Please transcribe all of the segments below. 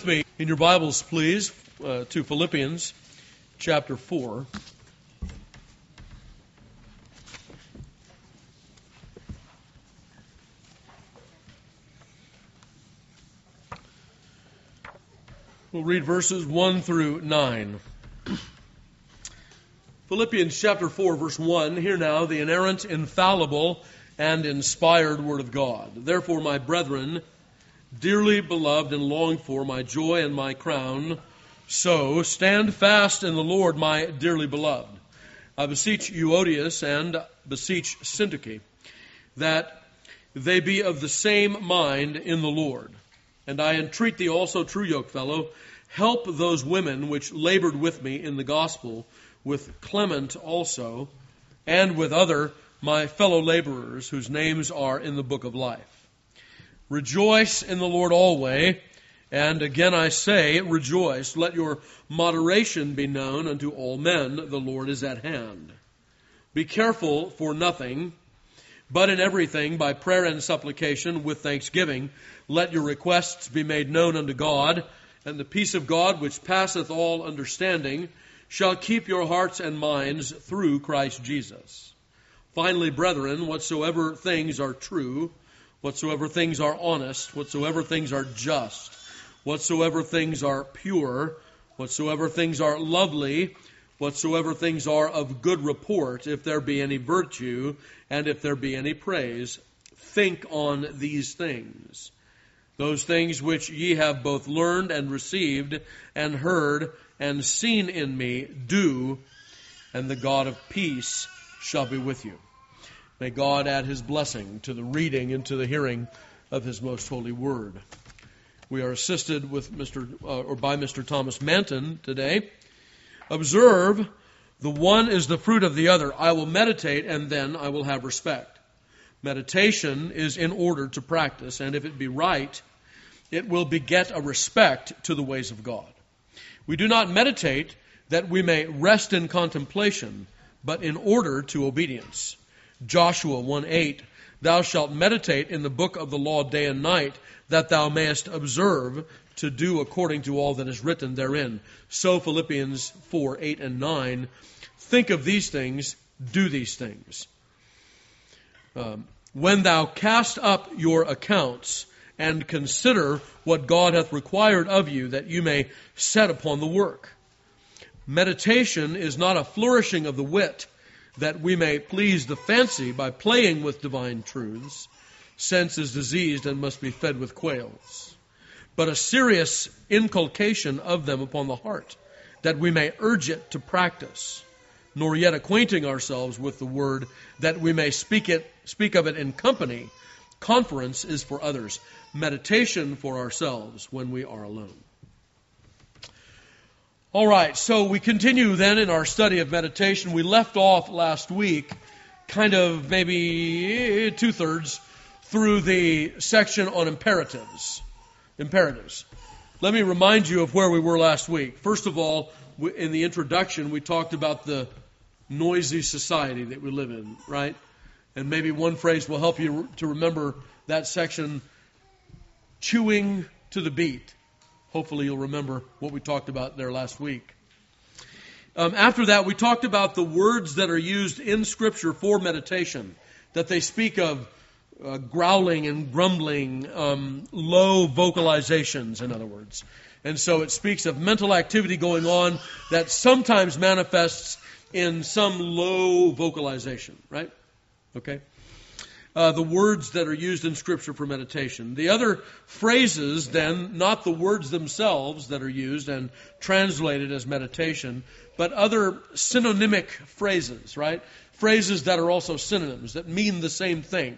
with me in your Bibles, please, to Philippians chapter 4. We'll read verses 1 through 9. Philippians chapter 4, verse 1. Hear now the inerrant, infallible, and inspired Word of God. Therefore, my brethren, dearly beloved and longed for, my joy and my crown, so stand fast in the Lord, my dearly beloved. I beseech Euodias and beseech Syntyche, that they be of the same mind in the Lord. And I entreat thee also, true yokefellow, help those women which labored with me in the gospel, with Clement also, and with other my fellow laborers, whose names are in the book of life. Rejoice in the Lord always, and again I say, rejoice. Let your moderation be known unto all men. The Lord is at hand. Be careful for nothing, but in everything, by prayer and supplication, with thanksgiving, let your requests be made known unto God, and the peace of God, which passeth all understanding, shall keep your hearts and minds through Christ Jesus. Finally, brethren, whatsoever things are true, whatsoever things are honest, whatsoever things are just, whatsoever things are pure, whatsoever things are lovely, whatsoever things are of good report, if there be any virtue, and if there be any praise, think on these things. Those things which ye have both learned and received, and heard, and seen in me, do, and the God of peace shall be with you. May God add His blessing to the reading and to the hearing of His most holy word. We are assisted with by Mr. Thomas Manton today. Observe, the one is the fruit of the other. I will meditate, and then I will have respect. Meditation is in order to practice, and if it be right, it will beget a respect to the ways of God. We do not meditate that we may rest in contemplation, but in order to obedience. Joshua 1:8, thou shalt meditate in the book of the law day and night, that thou mayest observe to do according to all that is written therein. So Philippians 4:8 and 9, think of these things, do these things. When thou cast up your accounts, and consider what God hath required of you, that you may set upon the work. Meditation is not a flourishing of the wit, that we may please the fancy by playing with divine truths. Sense is diseased and must be fed with quails. But a serious inculcation of them upon the heart, that we may urge it to practice, nor yet acquainting ourselves with the word, that we may speak of it in company. Conference is for others, meditation for ourselves when we are alone. All right, so we continue then in our study of meditation. We left off last week, kind of maybe 2/3 through the section on imperatives. Let me remind you of where we were last week. First of all, in the introduction, we talked about the noisy society that we live in, right? And maybe one phrase will help you to remember that section, chewing to the beat. Hopefully you'll remember what we talked about there last week. After that, we talked about the words that are used in Scripture for meditation, that they speak of growling and grumbling, low vocalizations, in other words. And so it speaks of mental activity going on that sometimes manifests in some low vocalization, right? Okay? The words that are used in Scripture for meditation. The other phrases, then, not the words themselves that are used and translated as meditation, but other synonymic phrases, right? Phrases that are also synonyms, that mean the same thing.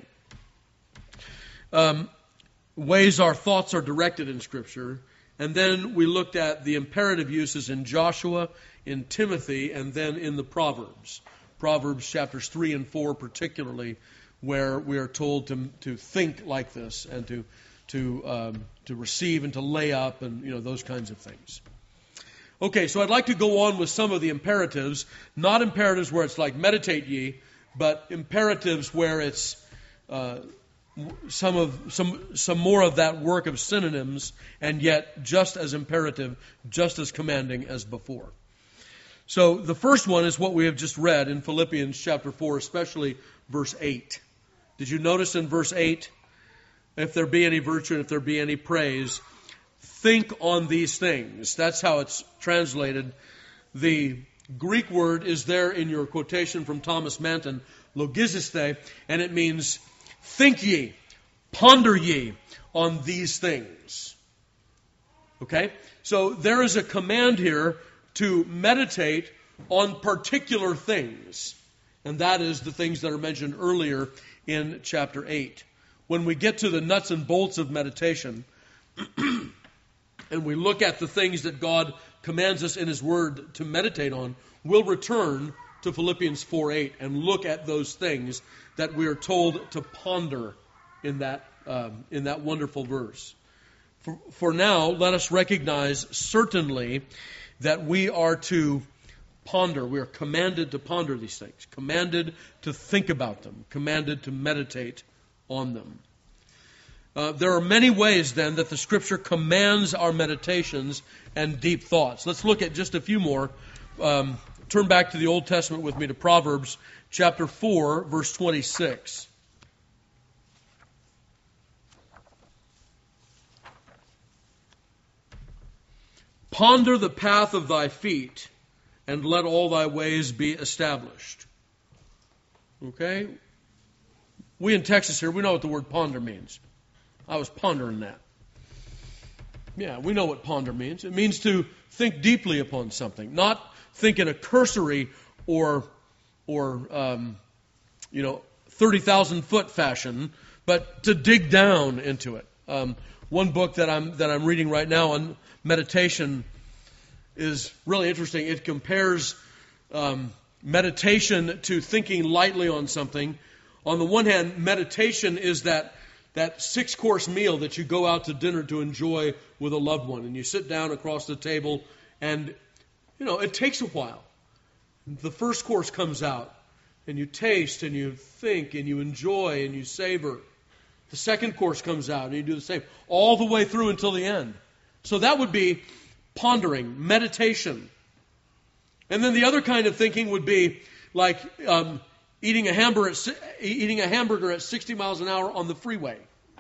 Ways our thoughts are directed in Scripture. And then we looked at the imperative uses in Joshua, in Timothy, and then in the Proverbs. Proverbs chapters 3 and 4 particularly, where we are told to think like this and to receive and to lay up and those kinds of things. Okay, so I'd like to go on with some of the imperatives, not imperatives where it's like meditate ye, but imperatives where it's some more of that work of synonyms, and yet just as imperative, just as commanding as before. So the first one is what we have just read in Philippians chapter 4, especially verse 8. Did you notice in verse 8, if there be any virtue and if there be any praise, think on these things. That's how it's translated. The Greek word is there in your quotation from Thomas Manton, logiziste, and it means think ye, ponder ye on these things. Okay? So there is a command here to meditate on particular things. And that is the things that are mentioned earlier in chapter 8. When we get to the nuts and bolts of meditation, and we look at the things that God commands us in His Word to meditate on, we'll return to Philippians 4:8 and look at those things that we are told to ponder in that wonderful verse. For now, let us recognize certainly that we are to ponder. We are commanded to ponder these things, commanded to think about them, commanded to meditate on them. There are many ways, then, that the Scripture commands our meditations and deep thoughts. Let's look at just a few more. Turn back to the Old Testament with me to Proverbs chapter 4, verse 26. Ponder the path of thy feet, and let all thy ways be established. Okay? We in Texas here, we know what the word ponder means. I was pondering that. Yeah, we know what ponder means. It means to think deeply upon something, not think in a cursory or 30,000-foot fashion, but to dig down into it. One book that I'm reading right now on meditation is really interesting. It compares meditation to thinking lightly on something. On the one hand, meditation is that 6-course meal that you go out to dinner to enjoy with a loved one. And you sit down across the table and, it takes a while. The first course comes out and you taste and you think and you enjoy and you savor. The second course comes out and you do the same. All the way through until the end. So that would be pondering, meditation. And then the other kind of thinking would be like eating a hamburger at 60 miles an hour on the freeway.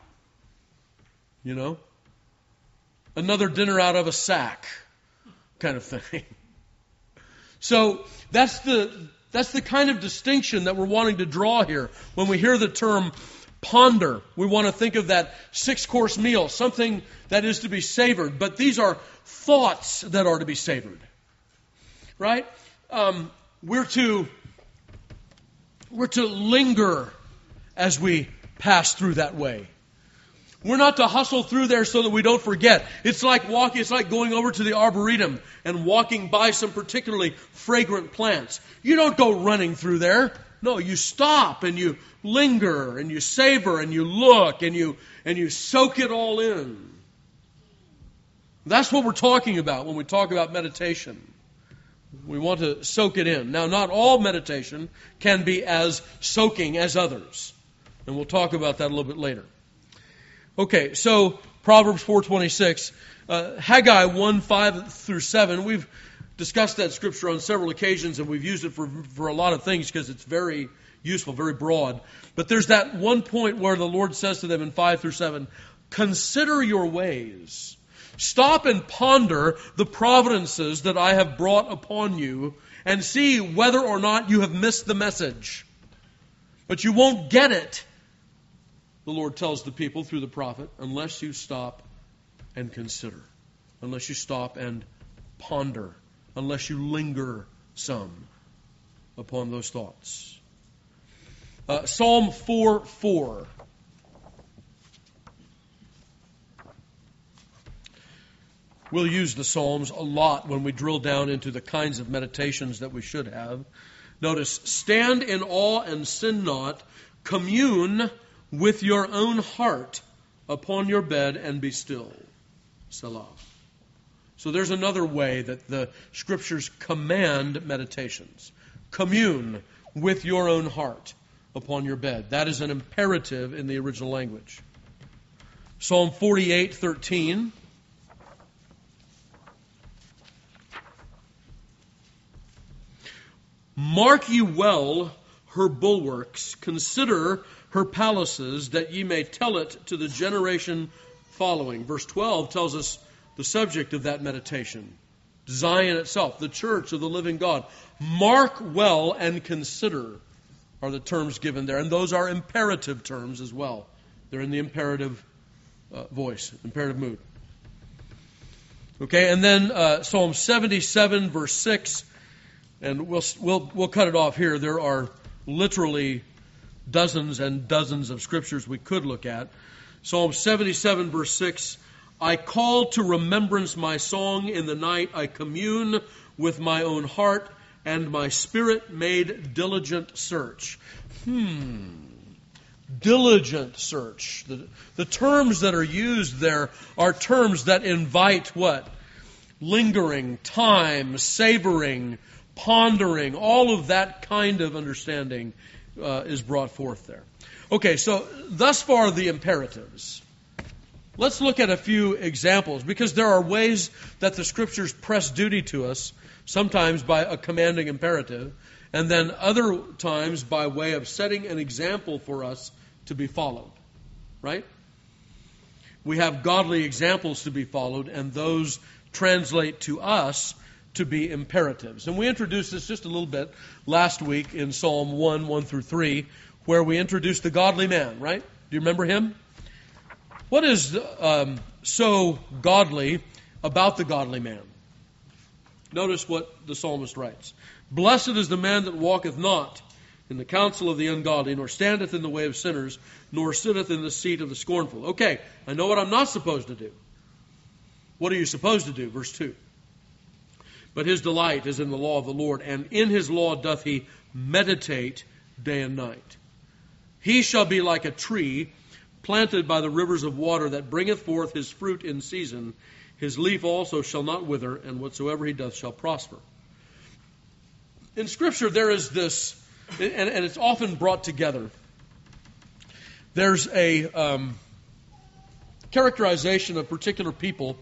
Another dinner out of a sack kind of thing. So that's the kind of distinction that we're wanting to draw here. When we hear the term ponder, we want to think of that 6-course meal, something that is to be savored. But these are thoughts that are to be savored. Right? We're to linger as we pass through that way. We're not to hustle through there so that we don't forget. It's like walking. It's like going over to the arboretum and walking by some particularly fragrant plants. You don't go running through there. No, you stop and you linger and you savor and you look and you soak it all in. That's what we're talking about when we talk about meditation. We want to soak it in. Now, not all meditation can be as soaking as others. And we'll talk about that a little bit later. Okay, so Proverbs 4:26, Haggai 1:5-7. We've discussed that scripture on several occasions, and we've used it for a lot of things because it's very useful, very broad. But there's that one point where the Lord says to them in 5-7, consider your ways. Stop and ponder the providences that I have brought upon you, and see whether or not you have missed the message. But you won't get it, the Lord tells the people through the prophet, unless you stop and consider, unless you stop and ponder, unless you linger some upon those thoughts. Psalm 4:4. We'll use the Psalms a lot when we drill down into the kinds of meditations that we should have. Notice, stand in awe and sin not, commune with your own heart upon your bed and be still. Selah. So there's another way that the Scriptures command meditations. Commune with your own heart upon your bed. That is an imperative in the original language. Psalm 48:13. Mark ye well her bulwarks, consider her palaces, that ye may tell it to the generation following. Verse 12 tells us the subject of that meditation. Zion itself, the church of the living God. Mark well and consider are the terms given there. And those are imperative terms as well. They're in the imperative voice, imperative mood. Okay, and then Psalm 77, verse 6. And we'll cut it off here. There are literally dozens and dozens of scriptures we could look at. Psalm 77, verse 6. I call to remembrance my song in the night. I commune with my own heart, and my spirit made diligent search. Diligent search. The terms that are used there are terms that invite what? Lingering, time, savoring, pondering. All of that kind of understanding is brought forth there. Okay, so thus far the imperatives. Let's look at a few examples, because there are ways that the Scriptures press duty to us, sometimes by a commanding imperative, and then other times by way of setting an example for us to be followed. Right? We have godly examples to be followed, and those translate to us to be imperatives. And we introduced this just a little bit last week in Psalm 1 through 3, where we introduced the godly man, right? Do you remember him? What is so godly about the godly man? Notice what the psalmist writes. Blessed is the man that walketh not in the counsel of the ungodly, nor standeth in the way of sinners, nor sitteth in the seat of the scornful. Okay, I know what I'm not supposed to do. What are you supposed to do? Verse 2. But his delight is in the law of the Lord, and in his law doth he meditate day and night. He shall be like a tree planted by the rivers of water, that bringeth forth his fruit in season. His leaf also shall not wither, and whatsoever he doth shall prosper. In Scripture there is this, and it's often brought together. There's a characterization of particular people,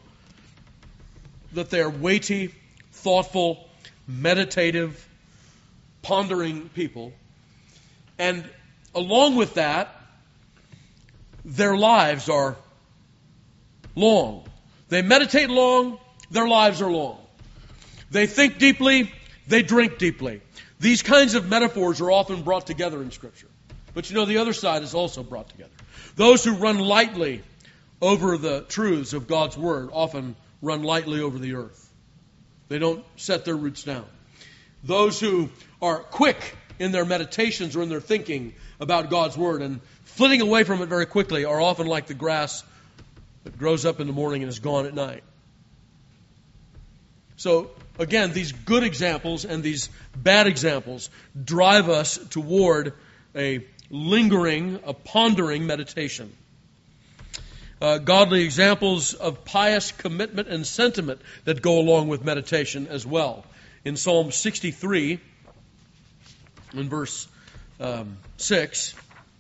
that they are weighty, thoughtful, meditative, pondering people. And along with that, their lives are long. They meditate long, their lives are long. They think deeply, they drink deeply. These kinds of metaphors are often brought together in Scripture. But you know, the other side is also brought together. Those who run lightly over the truths of God's Word often run lightly over the earth. They don't set their roots down. Those who are quick in their meditations or in their thinking about God's Word and flitting away from it very quickly are often like the grass that grows up in the morning and is gone at night. So, again, these good examples and these bad examples drive us toward a lingering, a pondering meditation. Godly examples of pious commitment and sentiment that go along with meditation as well. In Psalm 63, in verse 6,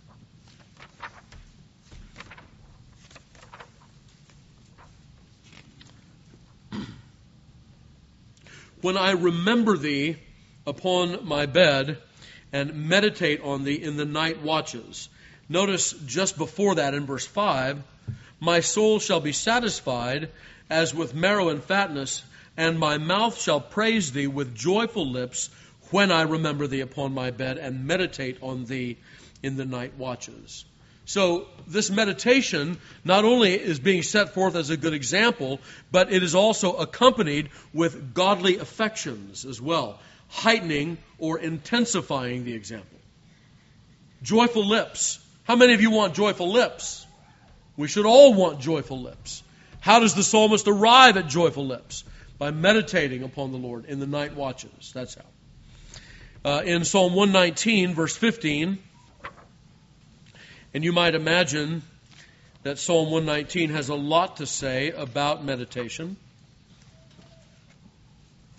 when I remember thee upon my bed and meditate on thee in the night watches. Notice just before that in verse 5, my soul shall be satisfied as with marrow and fatness, and my mouth shall praise thee with joyful lips when I remember thee upon my bed and meditate on thee in the night watches. So this meditation not only is being set forth as a good example, but it is also accompanied with godly affections as well, heightening or intensifying the example. Joyful lips. How many of you want joyful lips? We should all want joyful lips. How does the psalmist arrive at joyful lips? By meditating upon the Lord in the night watches. That's how. In Psalm 119, verse 15, and you might imagine that Psalm 119 has a lot to say about meditation.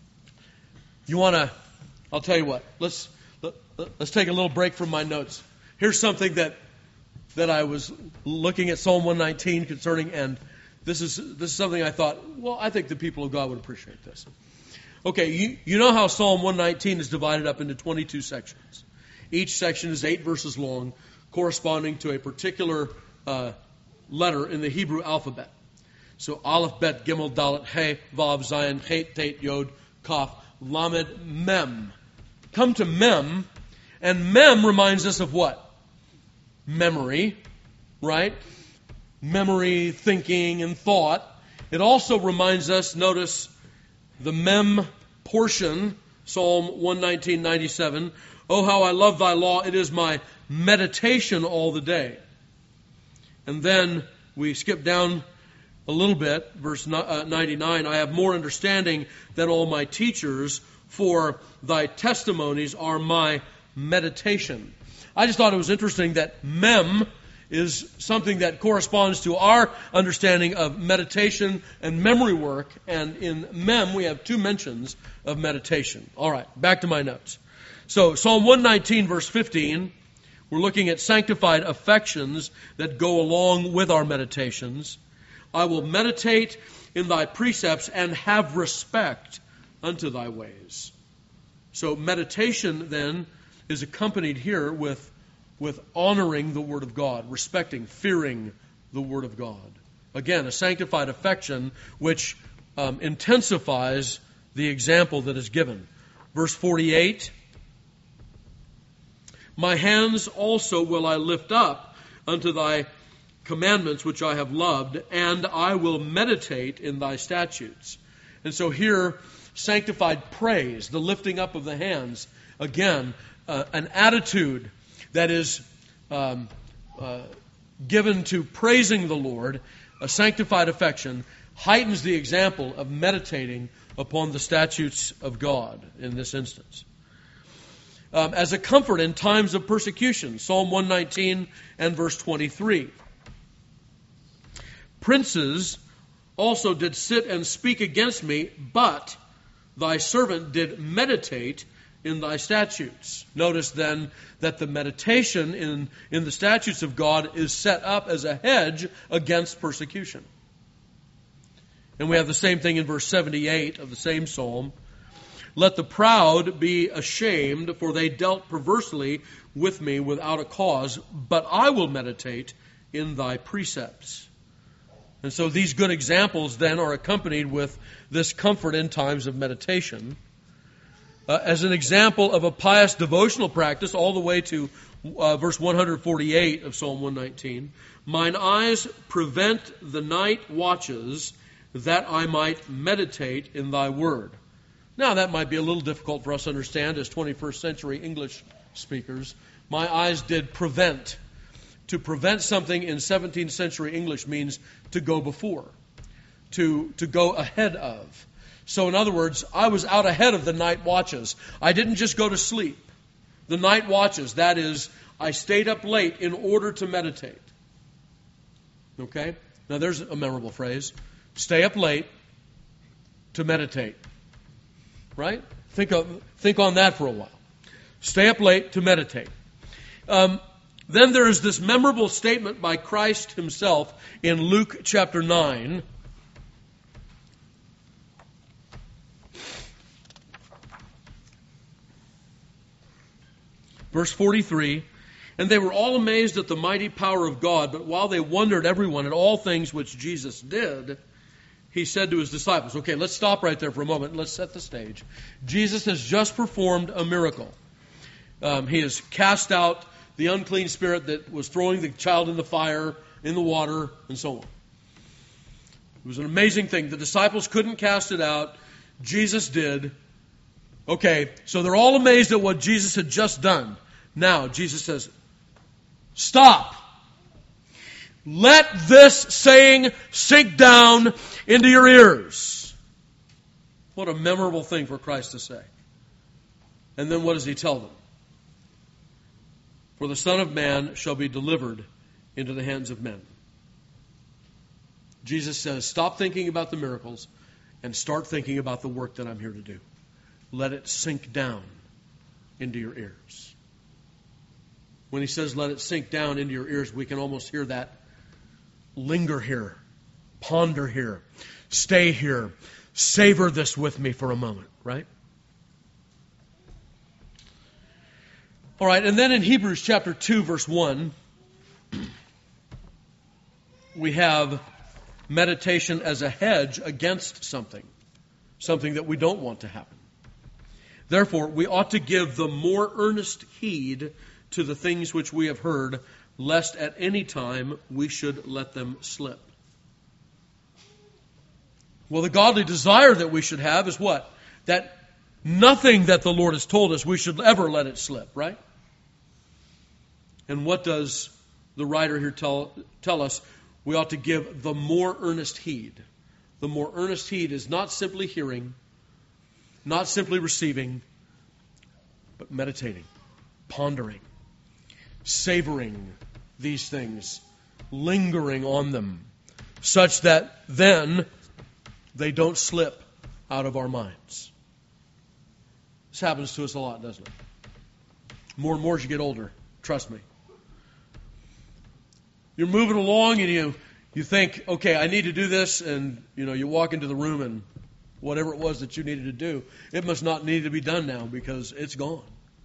You want to, I'll tell you what, let's take a little break from my notes. Here's something that I was looking at Psalm 119 concerning, and this is something I thought, well, I think the people of God would appreciate this. Okay, you know how Psalm 119 is divided up into 22 sections. Each section is 8 verses long, corresponding to a particular letter in the Hebrew alphabet. So Aleph, Bet, Gimel, Dalet, He, Vav, Zayin, Chet, Tet, Yod, Kaf, Lamed, Mem. Come to Mem, and Mem reminds us of what? Memory, right? Memory, thinking, and thought. It also reminds us, notice, the Mem portion, Psalm 119:97. Oh, how I love thy law. It is my meditation all the day. And then we skip down a little bit, verse 99. I have more understanding than all my teachers, for thy testimonies are my meditation. I just thought it was interesting that Mem is something that corresponds to our understanding of meditation and memory work. And in Mem, we have 2 mentions of meditation. All right, back to my notes. So Psalm 119, verse 15, we're looking at sanctified affections that go along with our meditations. I will meditate in thy precepts and have respect unto thy ways. So meditation then is accompanied here with honoring the Word of God, respecting, fearing the Word of God. Again, a sanctified affection which intensifies the example that is given. Verse 48, my hands also will I lift up unto thy commandments which I have loved, and I will meditate in thy statutes. And so here, sanctified praise, the lifting up of the hands, again, an attitude that is given to praising the Lord, a sanctified affection, heightens the example of meditating upon the statutes of God in this instance. As a comfort in times of persecution, Psalm 119 and verse 23. Princes also did sit and speak against me, but thy servant did meditate in thy statutes. Notice then that the meditation in the statutes of God is set up as a hedge against persecution. And we have the same thing in verse 78 of the same psalm. Let the proud be ashamed, for they dealt perversely with me without a cause, but I will meditate in thy precepts. And so these good examples then are accompanied with this comfort in times of meditation. As an example of a pious devotional practice, all the way to verse 148 of Psalm 119, mine eyes prevent the night watches, that I might meditate in thy word. Now that might be a little difficult for us to understand as 21st century English speakers. My eyes did prevent. To prevent something in 17th century English means to go before, to go ahead of. So in other words, I was out ahead of the night watches. I didn't just go to sleep. The night watches, that is, I stayed up late in order to meditate. Okay? Now there's a memorable phrase. Stay up late to meditate. Right? Think on that for a while. Stay up late to meditate. Then there is this memorable statement by Christ himself in Luke chapter 9. Verse 43, and they were all amazed at the mighty power of God, but while they wondered everyone at all things which Jesus did, he said to his disciples, okay, let's stop right there for a moment and let's set the stage. Jesus has just performed a miracle. He has cast out the unclean spirit that was throwing the child in the fire, in the water, and so on. It was an amazing thing. The disciples couldn't cast it out. Jesus did. Okay, so they're all amazed at what Jesus had just done. Now, Jesus says, stop. Let this saying sink down into your ears. What a memorable thing for Christ to say. And then what does he tell them? For the Son of Man shall be delivered into the hands of men. Jesus says, stop thinking about the miracles and start thinking about the work that I'm here to do. Let it sink down into your ears. When he says, let it sink down into your ears, we can almost hear that. Linger here. Ponder here. Stay here. Savor this with me for a moment, right? All right, and then in Hebrews chapter 2, verse 1, we have meditation as a hedge against something that we don't want to happen. Therefore, we ought to give the more earnest heed to the things which we have heard, lest at any time we should let them slip. Well, the godly desire that we should have is what? That nothing that the Lord has told us, we should ever let it slip, right? And what does the writer here tell us? We ought to give the more earnest heed. The more earnest heed is not simply hearing, not simply receiving, but meditating, pondering, savoring these things, lingering on them, such that then they don't slip out of our minds. This happens to us a lot, doesn't it? More and more as you get older, trust me. You're moving along and you think, okay, I need to do this, and you walk into the room and whatever it was that you needed to do, it must not need to be done now because it's gone.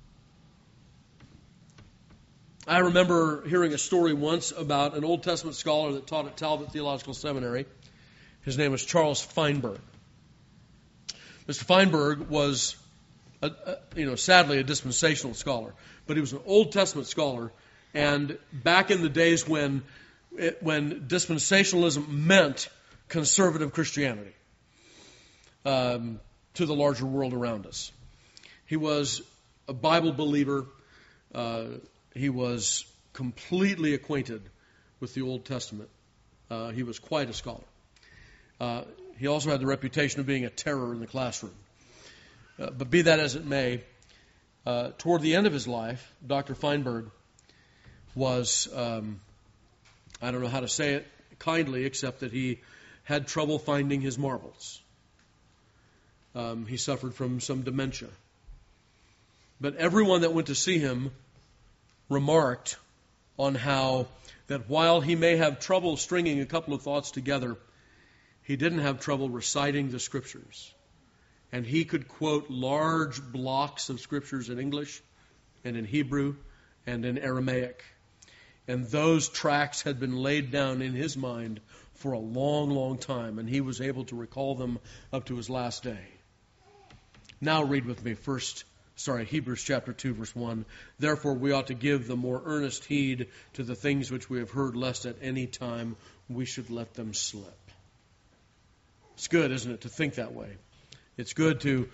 I remember hearing a story once about an Old Testament scholar that taught at Talbot Theological Seminary. His name was Charles Feinberg. Mr. Feinberg was, sadly a dispensational scholar, but he was an Old Testament scholar. And back in the days when dispensationalism meant conservative Christianity to the larger world around us. He was a Bible believer. He was completely acquainted with the Old Testament. He was quite a scholar. He also had the reputation of being a terror in the classroom. But be that as it may, toward the end of his life, Dr. Feinberg was, I don't know how to say it kindly, except that he had trouble finding his marbles. He suffered from some dementia. But everyone that went to see him remarked on how that while he may have trouble stringing a couple of thoughts together, he didn't have trouble reciting the Scriptures. And he could quote large blocks of Scriptures in English and in Hebrew and in Aramaic. And those tracts had been laid down in his mind for a long, long time, and he was able to recall them up to his last day. Now read with me Hebrews chapter 2, verse 1. Therefore we ought to give the more earnest heed to the things which we have heard, lest at any time we should let them slip. It's good, isn't it, to think that way? It's good to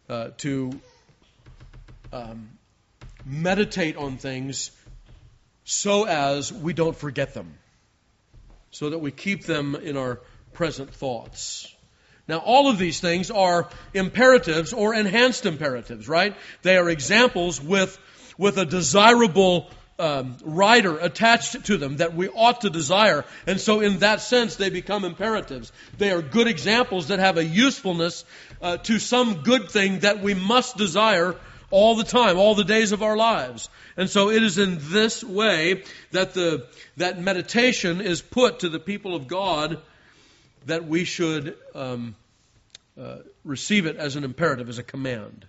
meditate on things so as we don't forget them, so that we keep them in our present thoughts. Now, all of these things are imperatives or enhanced imperatives, right? They are examples with a desirable rider attached to them that we ought to desire. And so in that sense, they become imperatives. They are good examples that have a usefulness to some good thing that we must desire all the time, all the days of our lives. And so it is in this way that that meditation is put to the people of God, that we should receive it as an imperative, as a command.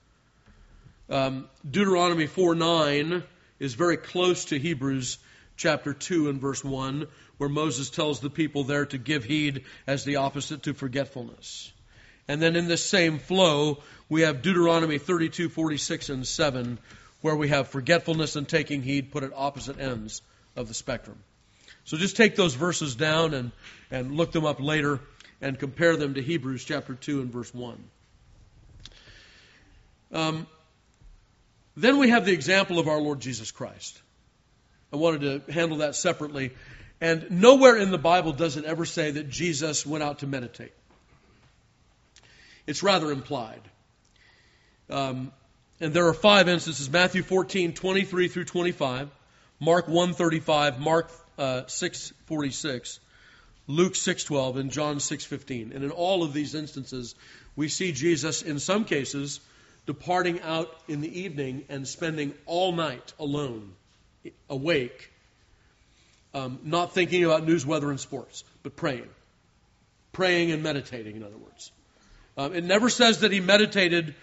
Deuteronomy 4:9 is very close to Hebrews chapter 2 and verse 1, where Moses tells the people there to give heed as the opposite to forgetfulness. And then in this same flow, we have Deuteronomy 32:46 and 7, where we have forgetfulness and taking heed put at opposite ends of the spectrum. So just take those verses down and look them up later and compare them to Hebrews chapter 2 and verse 1. Then we have the example of our Lord Jesus Christ. I wanted to handle that separately. And nowhere in the Bible does it ever say that Jesus went out to meditate. It's rather implied. And there are 5 instances: Matthew 14:23 through 25, Mark 1:35, Mark 6:46, Luke 6:12, and John 6:15. And in all of these instances, we see Jesus, in some cases, departing out in the evening and spending all night alone awake, not thinking about news, weather, and sports, but praying. Praying and meditating, in other words. It never says that he meditated.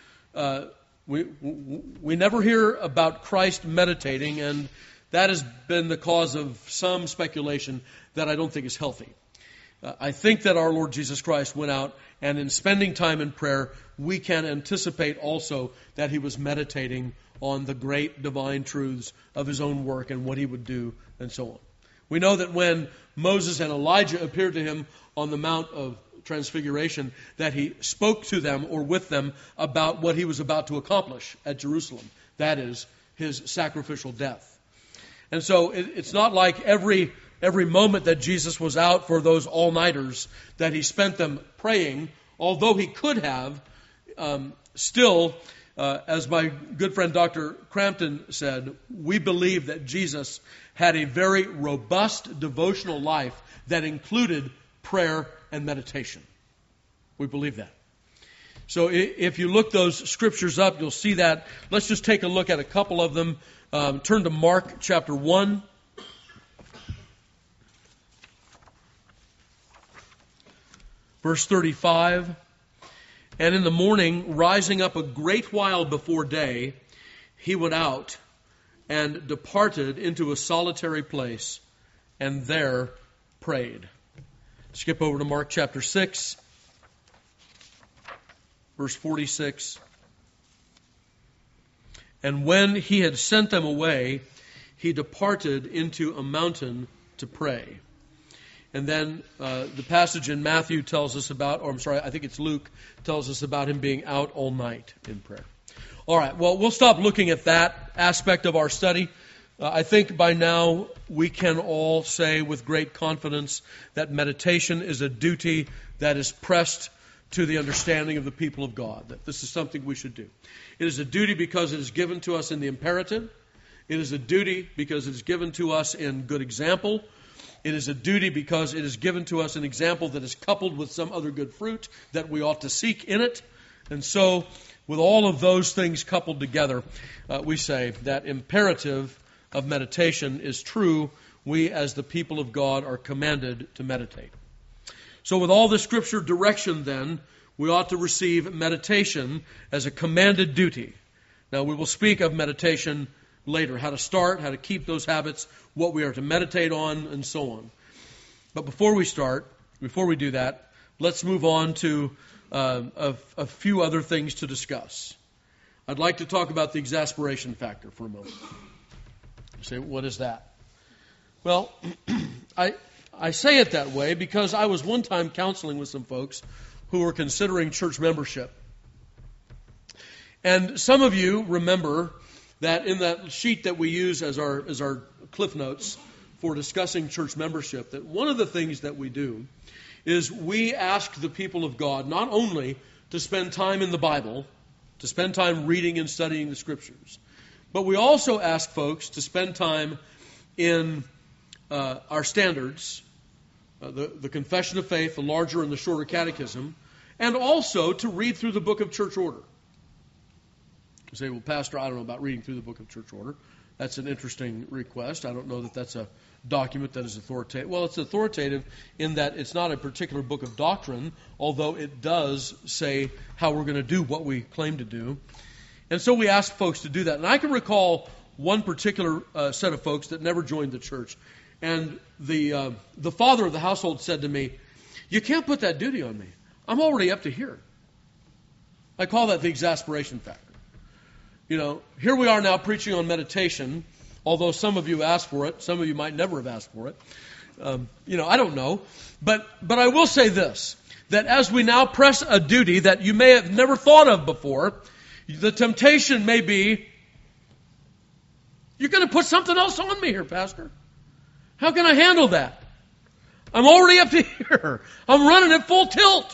We never hear about Christ meditating, and that has been the cause of some speculation that I don't think is healthy. I think that our Lord Jesus Christ went out, and in spending time in prayer, we can anticipate also that he was meditating on the great divine truths of his own work and what he would do, and so on. We know that when Moses and Elijah appeared to him on the Mount of Transfiguration, that he spoke to them or with them about what he was about to accomplish at Jerusalem. That is, his sacrificial death. And so it's not like every moment that Jesus was out for those all-nighters that he spent them praying, although he could have still, as my good friend Dr. Crampton said, we believe that Jesus had a very robust devotional life that included prayer and meditation. We believe that. So if you look those scriptures up, you'll see that. Let's just take a look at a couple of them. Turn to Mark chapter 1. Verse 35. And in the morning, rising up a great while before day, he went out and departed into a solitary place, and there prayed. Skip over to Mark chapter 6, verse 46. And when he had sent them away, he departed into a mountain to pray. And then the passage in Matthew tells us about, I think it's Luke, tells us about him being out all night in prayer. All right, well, we'll stop looking at that aspect of our study. I think by now we can all say with great confidence that meditation is a duty that is pressed to the understanding of the people of God, that this is something we should do. It is a duty because it is given to us in the imperative. It is a duty because it is given to us in good example. It is a duty because it is given to us an example that is coupled with some other good fruit that we ought to seek in it. And so, with all of those things coupled together, we say that imperative of meditation is true. We, as the people of God, are commanded to meditate. So with all the Scripture direction, then, we ought to receive meditation as a commanded duty. Now, we will speak of meditation later, how to start, how to keep those habits, what we are to meditate on, and so on. But before we do that, let's move on to a few other things to discuss. I'd like to talk about the exasperation factor for a moment. You say, what is that? Well, I say it that way because I was one time counseling with some folks who were considering church membership. And some of you remember that in that sheet that we use as our cliff notes for discussing church membership, that one of the things that we do is we ask the people of God not only to spend time in the Bible, to spend time reading and studying the Scriptures, but we also ask folks to spend time in our standards, the Confession of Faith, the larger and the shorter catechism, and also to read through the book of Church Order. You say, well, Pastor, I don't know about reading through the book of Church Order. That's an interesting request. I don't know that that's a document that is authoritative. Well, it's authoritative in that it's not a particular book of doctrine, although it does say how we're going to do what we claim to do. And so we ask folks to do that. And I can recall one particular set of folks that never joined the church. And the father of the household said to me, you can't put that duty on me. I'm already up to here. I call that the exasperation factor. You know, here we are now preaching on meditation, although some of you asked for it. Some of you might never have asked for it. I don't know. But I will say this, that as we now press a duty that you may have never thought of before, the temptation may be, you're going to put something else on me here, Pastor. How can I handle that? I'm already up to here. I'm running at full tilt.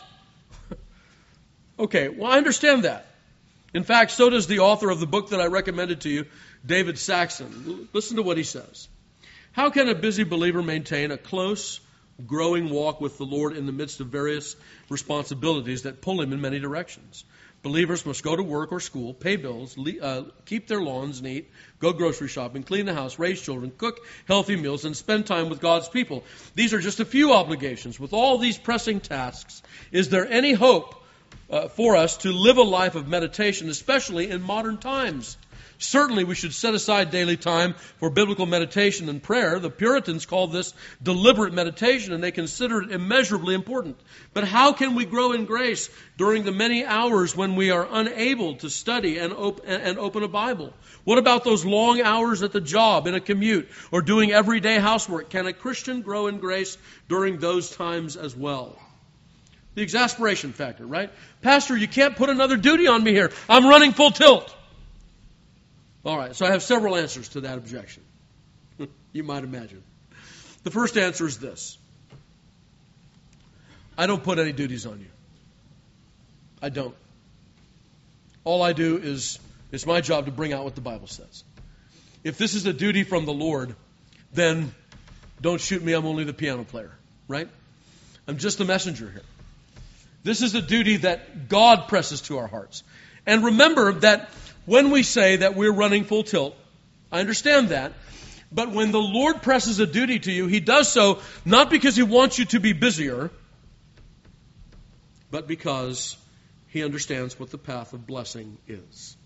Okay, well, I understand that. In fact, so does the author of the book that I recommended to you, David Saxon. Listen to what he says. How can a busy believer maintain a close, growing walk with the Lord in the midst of various responsibilities that pull him in many directions. Believers must go to work or school, pay bills, keep their lawns neat, go grocery shopping, clean the house, raise children, cook healthy meals, and spend time with God's people. These are just a few obligations. With all these pressing tasks, is there any hope for us to live a life of meditation, especially in modern times? Certainly we should set aside daily time for biblical meditation and prayer. The Puritans called this deliberate meditation, and they considered it immeasurably important. But how can we grow in grace during the many hours when we are unable to study and open a Bible? What about those long hours at the job, in a commute, or doing everyday housework? Can a Christian grow in grace during those times as well? The exasperation factor, right? Pastor, you can't put another duty on me here. I'm running full tilt. All right, so I have several answers to that objection. You might imagine. The first answer is this. I don't put any duties on you. I don't. All I do is, it's my job to bring out what the Bible says. If this is a duty from the Lord, then don't shoot me, I'm only the piano player, right? I'm just the messenger here. This is a duty that God presses to our hearts. And remember that when we say that we're running full tilt, I understand that. But when the Lord presses a duty to you, He does so not because He wants you to be busier, but because He understands what the path of blessing is.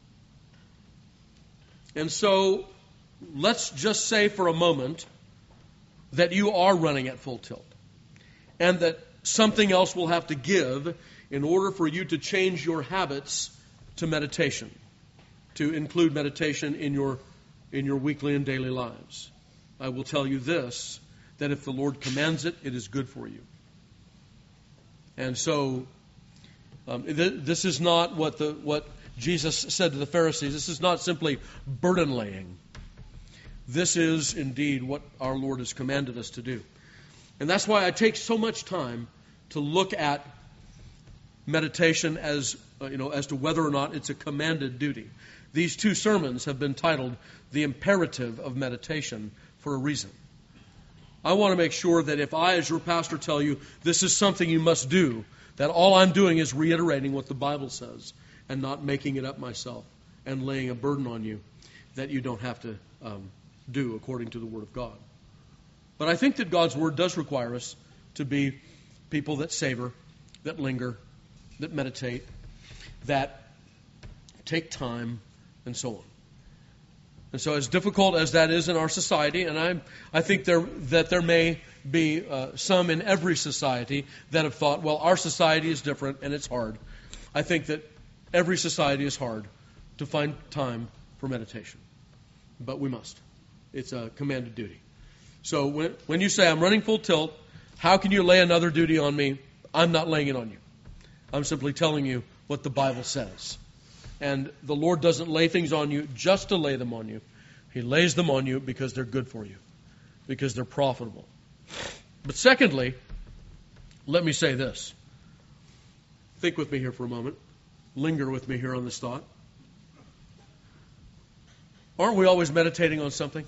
And so, let's just say for a moment that you are running at full tilt, and that something else will have to give in order for you to change your habits to meditation, to include meditation in your weekly and daily lives. I will tell you this, that if the Lord commands it, it is good for you. And so, this is not what Jesus said to the Pharisees. This is not simply burden laying. This is indeed what our Lord has commanded us to do. And that's why I take so much time to look at meditation as to whether or not it's a commanded duty. These two sermons have been titled The Imperative of Meditation for a reason. I want to make sure that if I, as your pastor, tell you this is something you must do, that all I'm doing is reiterating what the Bible says and not making it up myself and laying a burden on you that you don't have to do according to the Word of God. But I think that God's Word does require us to be people that savor, that linger, that meditate, that take time, and so on. And so as difficult as that is in our society, and I think that there may be some in every society that have thought, well, our society is different and it's hard. I think that every society is hard to find time for meditation. But we must. It's a commanded duty. So when you say, I'm running full tilt, how can you lay another duty on me? I'm not laying it on you. I'm simply telling you what the Bible says. And the Lord doesn't lay things on you just to lay them on you. He lays them on you because they're good for you, because they're profitable. But secondly, let me say this. Think with me here for a moment. Linger with me here on this thought. Aren't we always meditating on something?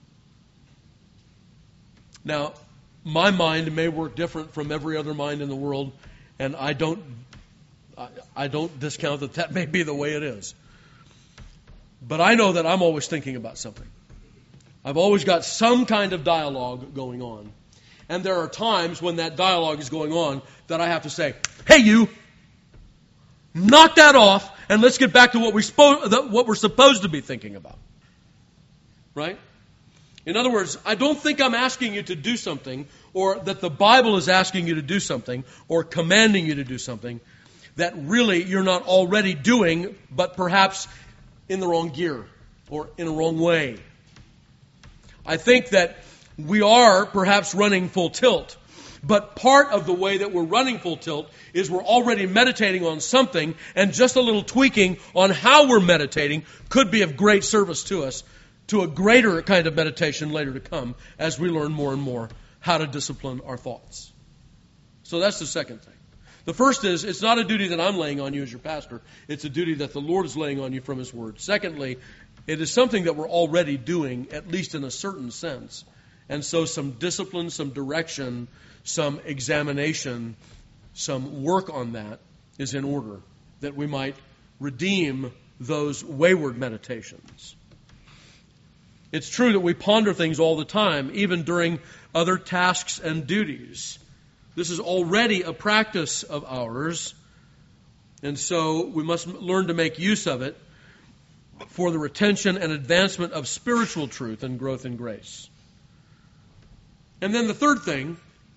Now, my mind may work different from every other mind in the world, and I don't discount that may be the way it is. But I know that I'm always thinking about something. I've always got some kind of dialogue going on. And there are times when that dialogue is going on that I have to say, hey you, knock that off and let's get back to what we're supposed to be thinking about. Right? In other words, I don't think I'm asking you to do something, or that the Bible is asking you to do something, or commanding you to do something that really you're not already doing, but perhaps in the wrong gear or in a wrong way. I think that we are perhaps running full tilt, but part of the way that we're running full tilt is we're already meditating on something, and just a little tweaking on how we're meditating could be of great service to us, to a greater kind of meditation later to come as we learn more and more how to discipline our thoughts. So that's the second thing. The first is, it's not a duty that I'm laying on you as your pastor. It's a duty that the Lord is laying on you from His Word. Secondly, it is something that we're already doing, at least in a certain sense. And so some discipline, some direction, some examination, some work on that is in order, that we might redeem those wayward meditations. It's true that we ponder things all the time, even during other tasks and duties. This is already a practice of ours, and so we must learn to make use of it for the retention and advancement of spiritual truth and growth in grace. And then the third thing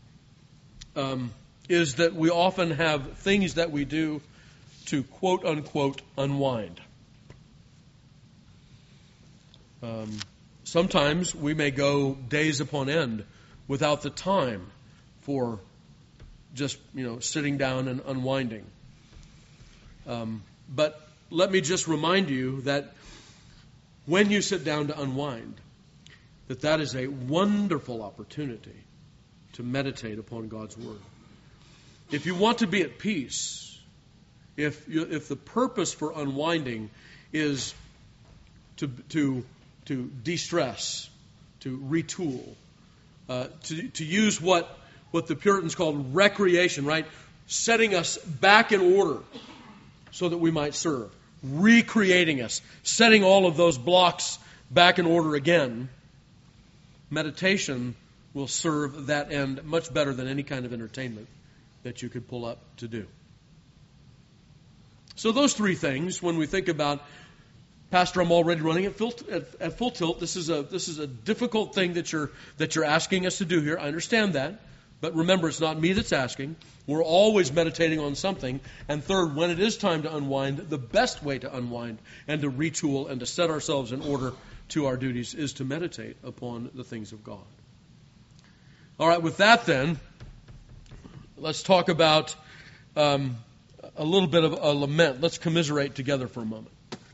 is that we often have things that we do to quote-unquote unwind. Sometimes we may go days upon end without the time for just, sitting down and unwinding. But let me just remind you that when you sit down to unwind, that is a wonderful opportunity to meditate upon God's Word. If you want to be at peace, if the purpose for unwinding is to de-stress, to retool, to use what the Puritans called recreation, right? Setting us back in order so that we might serve. Recreating us. Setting all of those blocks back in order again. Meditation will serve that end much better than any kind of entertainment that you could pull up to do. So those three things, when we think about, Pastor, I'm already running at full tilt. This is a difficult thing that you're asking us to do here. I understand that. But remember, it's not me that's asking. We're always meditating on something. And third, when it is time to unwind, the best way to unwind and to retool and to set ourselves in order to our duties is to meditate upon the things of God. All right, with that then, let's talk about a little bit of a lament. Let's commiserate together for a moment.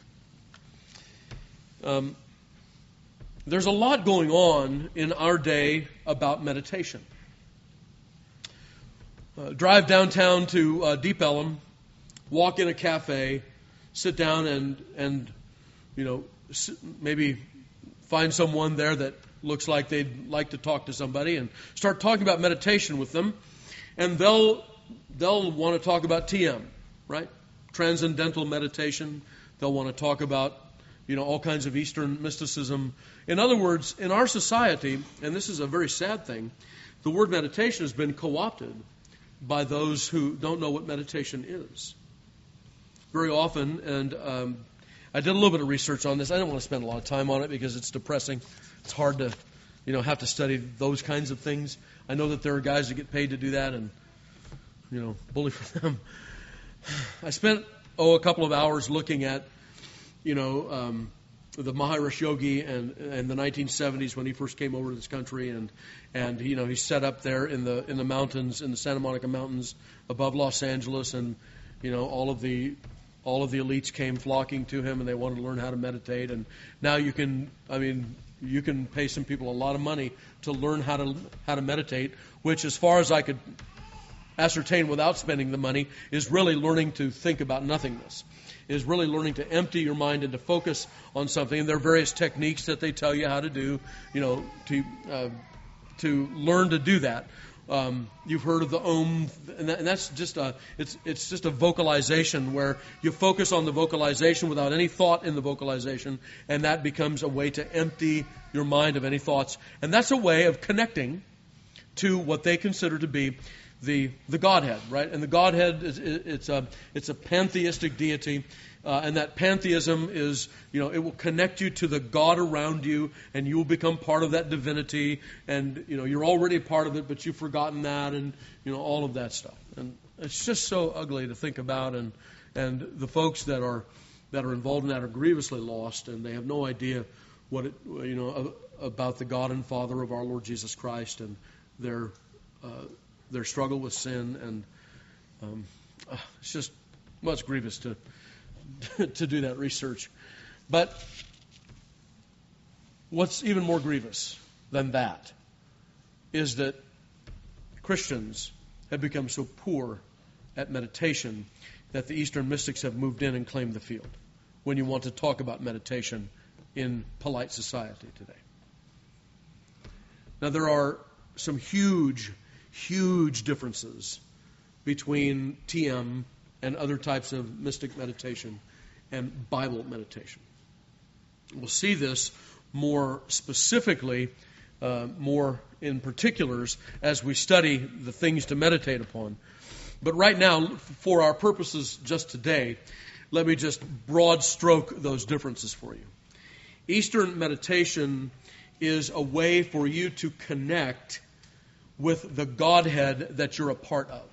There's a lot going on in our day about meditation. Drive downtown to Deep Ellum, walk in a cafe, sit down and maybe find someone there that looks like they'd like to talk to somebody and start talking about meditation with them. And they'll want to talk about TM, right? Transcendental meditation. They'll want to talk about, all kinds of Eastern mysticism. In other words, in our society, and this is a very sad thing, the word meditation has been co-opted by those who don't know what meditation is. Very often, and I did a little bit of research on this. I don't want to spend a lot of time on it because it's depressing. It's hard to, have to study those kinds of things. I know that there are guys that get paid to do that, and, bully for them. I spent, a couple of hours looking at, the Maharishi Yogi and the 1970s when he first came over to this country, and he set up there in the mountains, in the Santa Monica Mountains above Los Angeles, and all of the elites came flocking to him, and they wanted to learn how to meditate. And now you can pay some people a lot of money to learn how to meditate, which, as far as I could ascertain without spending the money, is really learning to think about nothingness. Is really learning to empty your mind and to focus on something. And there are various techniques that they tell you how to do, to learn to do that. You've heard of the Om, and that's just it's just a vocalization where you focus on the vocalization without any thought in the vocalization, and that becomes a way to empty your mind of any thoughts. And that's a way of connecting to what they consider to be the Godhead, right? And the Godhead it's a pantheistic deity, and that pantheism is, it will connect you to the God around you, and you will become part of that divinity, and you're already a part of it, but you've forgotten that, and all of that stuff. And it's just so ugly to think about, and the folks that are involved in that are grievously lost, and they have no idea what about the God and Father of our Lord Jesus Christ, and their struggle with sin, and it's just, it's grievous to do that research. But what's even more grievous than that is that Christians have become so poor at meditation that the Eastern mystics have moved in and claimed the field when you want to talk about meditation in polite society today. Now, there are some huge, huge differences between TM and other types of mystic meditation and Bible meditation. We'll see this more specifically, more in particulars, as we study the things to meditate upon. But right now, for our purposes just today, let me just broad stroke those differences for you. Eastern meditation is a way for you to connect with the Godhead that you're a part of.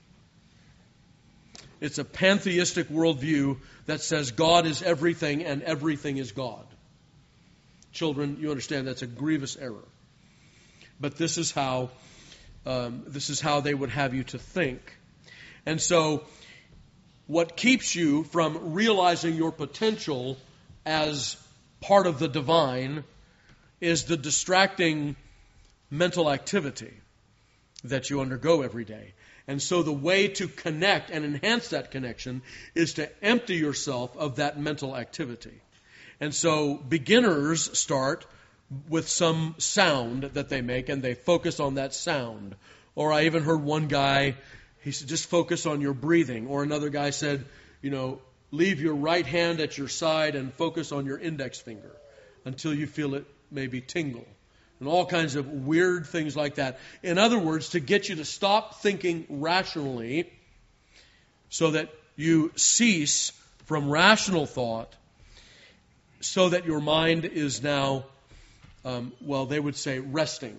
It's a pantheistic worldview that says God is everything and everything is God. Children, you understand that's a grievous error. But this is how they would have you to think. And so, what keeps you from realizing your potential as part of the divine is the distracting mental activity that you undergo every day. And so the way to connect and enhance that connection is to empty yourself of that mental activity. And so beginners start with some sound that they make, and they focus on that sound. Or I even heard one guy, he said, just focus on your breathing. Or another guy said, leave your right hand at your side and focus on your index finger until you feel it maybe tingle. And all kinds of weird things like that. In other words, to get you to stop thinking rationally so that you cease from rational thought, so that your mind is now, they would say resting.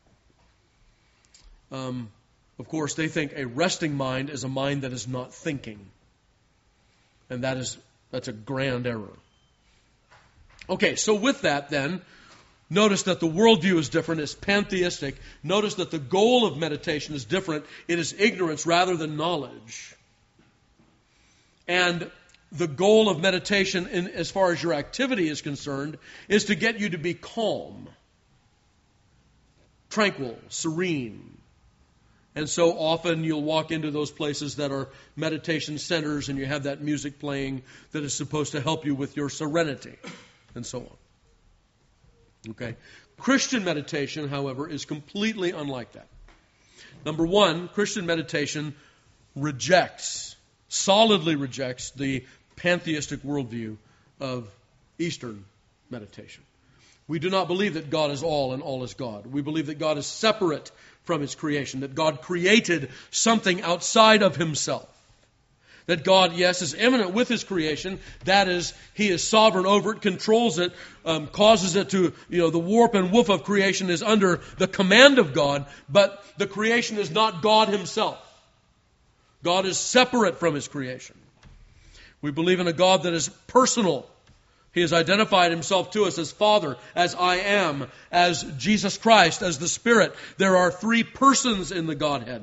Of course, they think a resting mind is a mind that is not thinking. And that's a grand error. Okay, so with that then, notice that the worldview is different. It's pantheistic. Notice that the goal of meditation is different. It is ignorance rather than knowledge. And the goal of meditation, as far as your activity is concerned, is to get you to be calm, tranquil, serene. And so often you'll walk into those places that are meditation centers and you have that music playing that is supposed to help you with your serenity and so on. Okay. Christian meditation, however, is completely unlike that. Number one, Christian meditation solidly rejects the pantheistic worldview of Eastern meditation. We do not believe that God is all and all is God. We believe that God is separate from His creation, that God created something outside of Himself. That God, yes, is immanent with His creation. That is, He is sovereign over it, controls it, causes it to, the warp and woof of creation is under the command of God, but the creation is not God Himself. God is separate from His creation. We believe in a God that is personal. He has identified Himself to us as Father, as I am, as Jesus Christ, as the Spirit. There are three persons in the Godhead.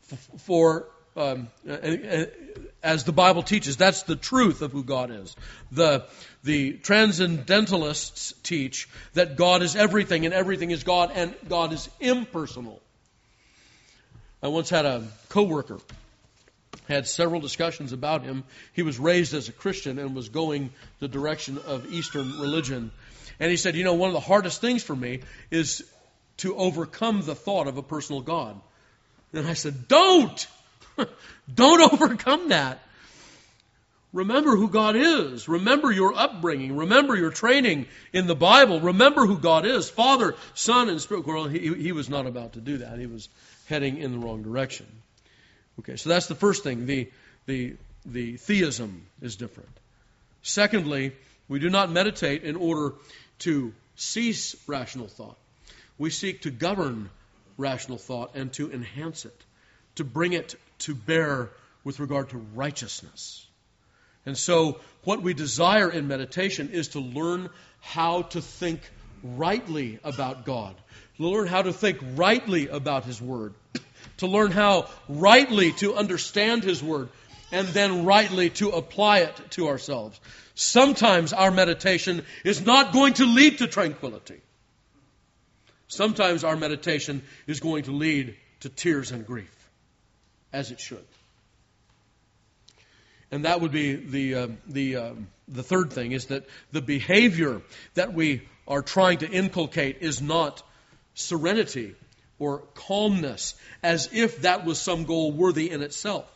As the Bible teaches, that's the truth of who God is. The transcendentalists teach that God is everything and everything is God and God is impersonal. I once had a coworker, had several discussions about him. He was raised as a Christian and was going the direction of Eastern religion. And he said, one of the hardest things for me is to overcome the thought of a personal God. And I said, don't overcome that. Remember who God is. Remember your upbringing. Remember your training in the Bible. Remember who God is. Father, Son, and Spirit. Well, he was not about to do that. He was heading in the wrong direction. Okay, so that's the first thing. The theism is different. Secondly, we do not meditate in order to cease rational thought. We seek to govern rational thought and to enhance it, to bring it to bear with regard to righteousness. And so what we desire in meditation is to learn how to think rightly about God, to learn how to think rightly about His Word, to learn how rightly to understand His Word, and then rightly to apply it to ourselves. Sometimes our meditation is not going to lead to tranquility. Sometimes our meditation is going to lead to tears and grief, as it should. And that would be the third thing, is that the behavior that we are trying to inculcate is not serenity or calmness, as if that was some goal worthy in itself.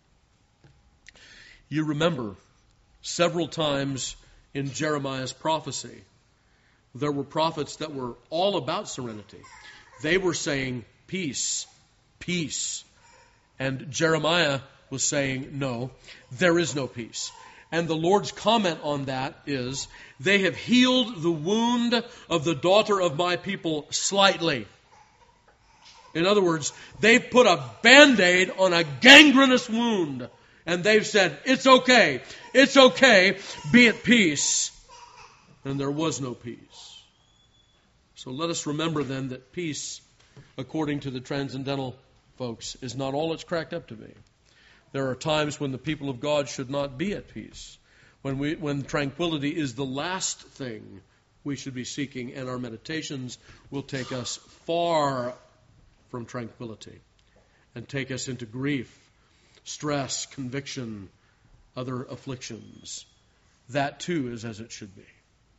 You remember several times in Jeremiah's prophecy, there were prophets that were all about serenity. They were saying, peace, peace. And Jeremiah was saying, no, there is no peace. And the Lord's comment on that is, they have healed the wound of the daughter of my people slightly. In other words, they've put a Band-Aid on a gangrenous wound. And they've said, it's okay, be at peace. And there was no peace. So let us remember then that peace, according to the transcendental folks, is not all it's cracked up to be. There are times when the people of God should not be at peace, when tranquility is the last thing we should be seeking, and our meditations will take us far from tranquility and take us into grief, stress, conviction, other afflictions. That too is as it should be.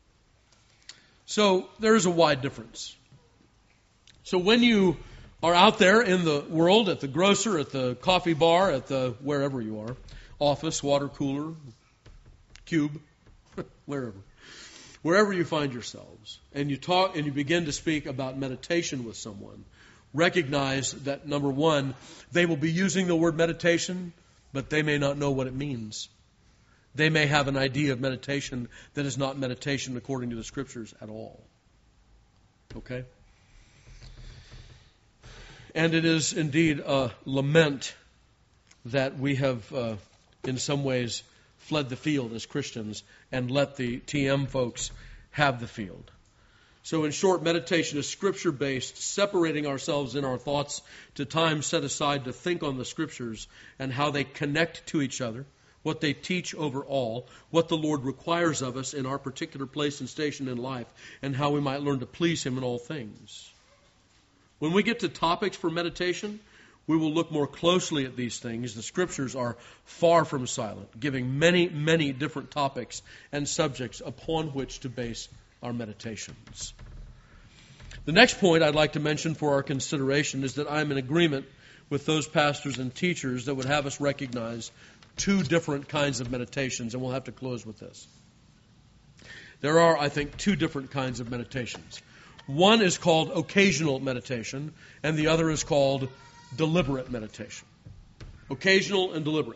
So there is a wide difference. So when you are out there in the world, at the grocer, at the coffee bar, at the wherever you are, office, water cooler, cube, wherever you find yourselves, and you talk and you begin to speak about meditation with someone, recognize that, number one, they will be using the word meditation, but they may not know what it means. They may have an idea of meditation that is not meditation according to the Scriptures at all. Okay? And it is indeed a lament that we have, in some ways, fled the field as Christians and let the TM folks have the field. So in short, meditation is Scripture-based, separating ourselves in our thoughts to time set aside to think on the Scriptures and how they connect to each other, what they teach over all, what the Lord requires of us in our particular place and station in life, and how we might learn to please Him in all things. When we get to topics for meditation, we will look more closely at these things. The Scriptures are far from silent, giving many, many different topics and subjects upon which to base our meditations. The next point I'd like to mention for our consideration is that I'm in agreement with those pastors and teachers that would have us recognize two different kinds of meditations, and we'll have to close with this. There are, I think, two different kinds of meditations. One is called occasional meditation, and the other is called deliberate meditation. Occasional and deliberate.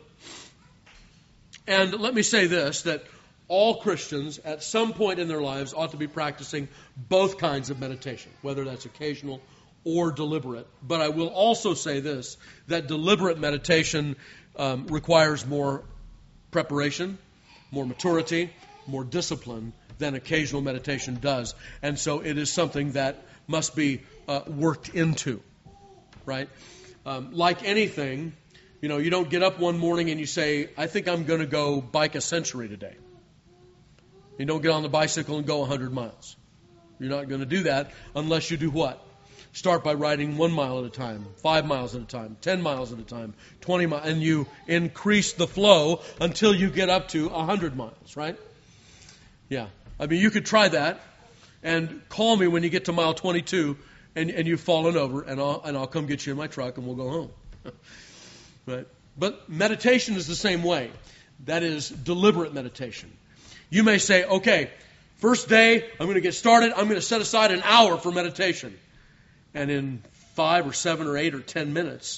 And let me say this, that all Christians at some point in their lives ought to be practicing both kinds of meditation, whether that's occasional or deliberate. But I will also say this, that deliberate meditation requires more preparation, more maturity, more discipline than occasional meditation does. And so it is something that must be worked into, right? Like anything, you don't get up one morning and you say, I think I'm going to go bike a century today. You don't get on the bicycle and go 100 miles. You're not going to do that unless you do what? Start by riding 1 mile at a time, 5 miles at a time, 10 miles at a time, 20 miles, and you increase the flow until you get up to 100 miles, right? Yeah. I mean, you could try that and call me when you get to mile 22 and you've fallen over, and I'll come get you in my truck and we'll go home. Right? But meditation is the same way. That is deliberate meditation. You may say, okay, first day, I'm going to get started. I'm going to set aside an hour for meditation. And in 5 or 7 or 8 or 10 minutes,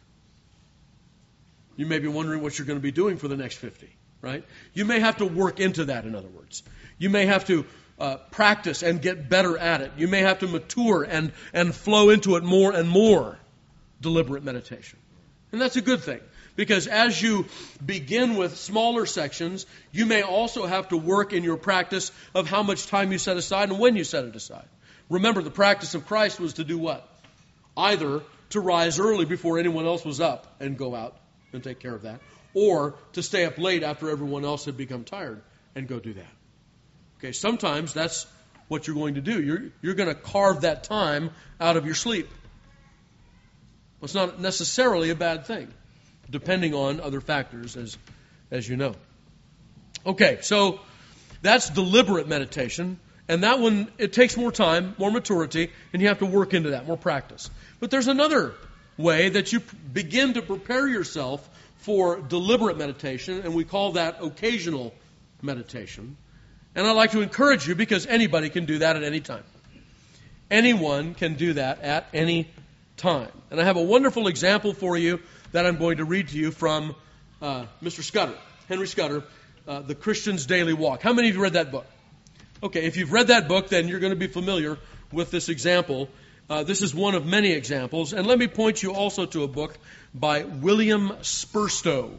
you may be wondering what you're going to be doing for the next 50, right? You may have to work into that, in other words. You may have to practice and get better at it. You may have to mature and flow into it more and more, deliberate meditation. And that's a good thing, because as you begin with smaller sections, you may also have to work in your practice of how much time you set aside and when you set it aside. Remember, the practice of Christ was to do what? Either to rise early before anyone else was up and go out and take care of that, or to stay up late after everyone else had become tired and go do that. Okay, sometimes that's what you're going to do. You're going to carve that time out of your sleep. Well, it's not necessarily a bad thing, depending on other factors, as you know. Okay, so that's deliberate meditation. And that one, it takes more time, more maturity, and you have to work into that, more practice. But there's another way that you begin to prepare yourself for deliberate meditation, and we call that occasional meditation. And I'd like to encourage you, because anybody can do that at any time. Anyone can do that at any time. And I have a wonderful example for you that I'm going to read to you from Mr. Scudder, Henry Scudder, The Christian's Daily Walk. How many of you read that book? Okay, if you've read that book, then you're going to be familiar with this example. This is one of many examples. And let me point you also to a book by William Spurstow.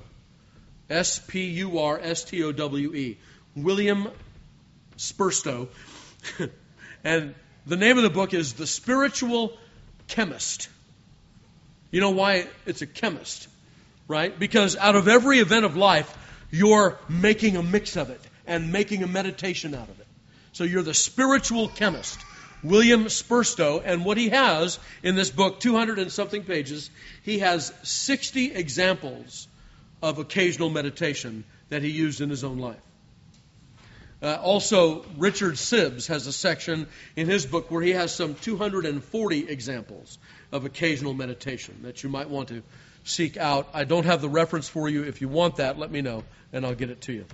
Spurstowe. William Spurstow. And the name of the book is The Spiritual Chemist. You know why it's a chemist, right? Because out of every event of life, you're making a mix of it and making a meditation out of it. So you're the spiritual chemist, William Spurstow. And what he has in this book, 200 and something pages, he has 60 examples of occasional meditation that he used in his own life. Also, Richard Sibbes has a section in his book where he has some 240 examples of occasional meditation that you might want to seek out. I don't have the reference for you. If you want that, let me know, and I'll get it to you.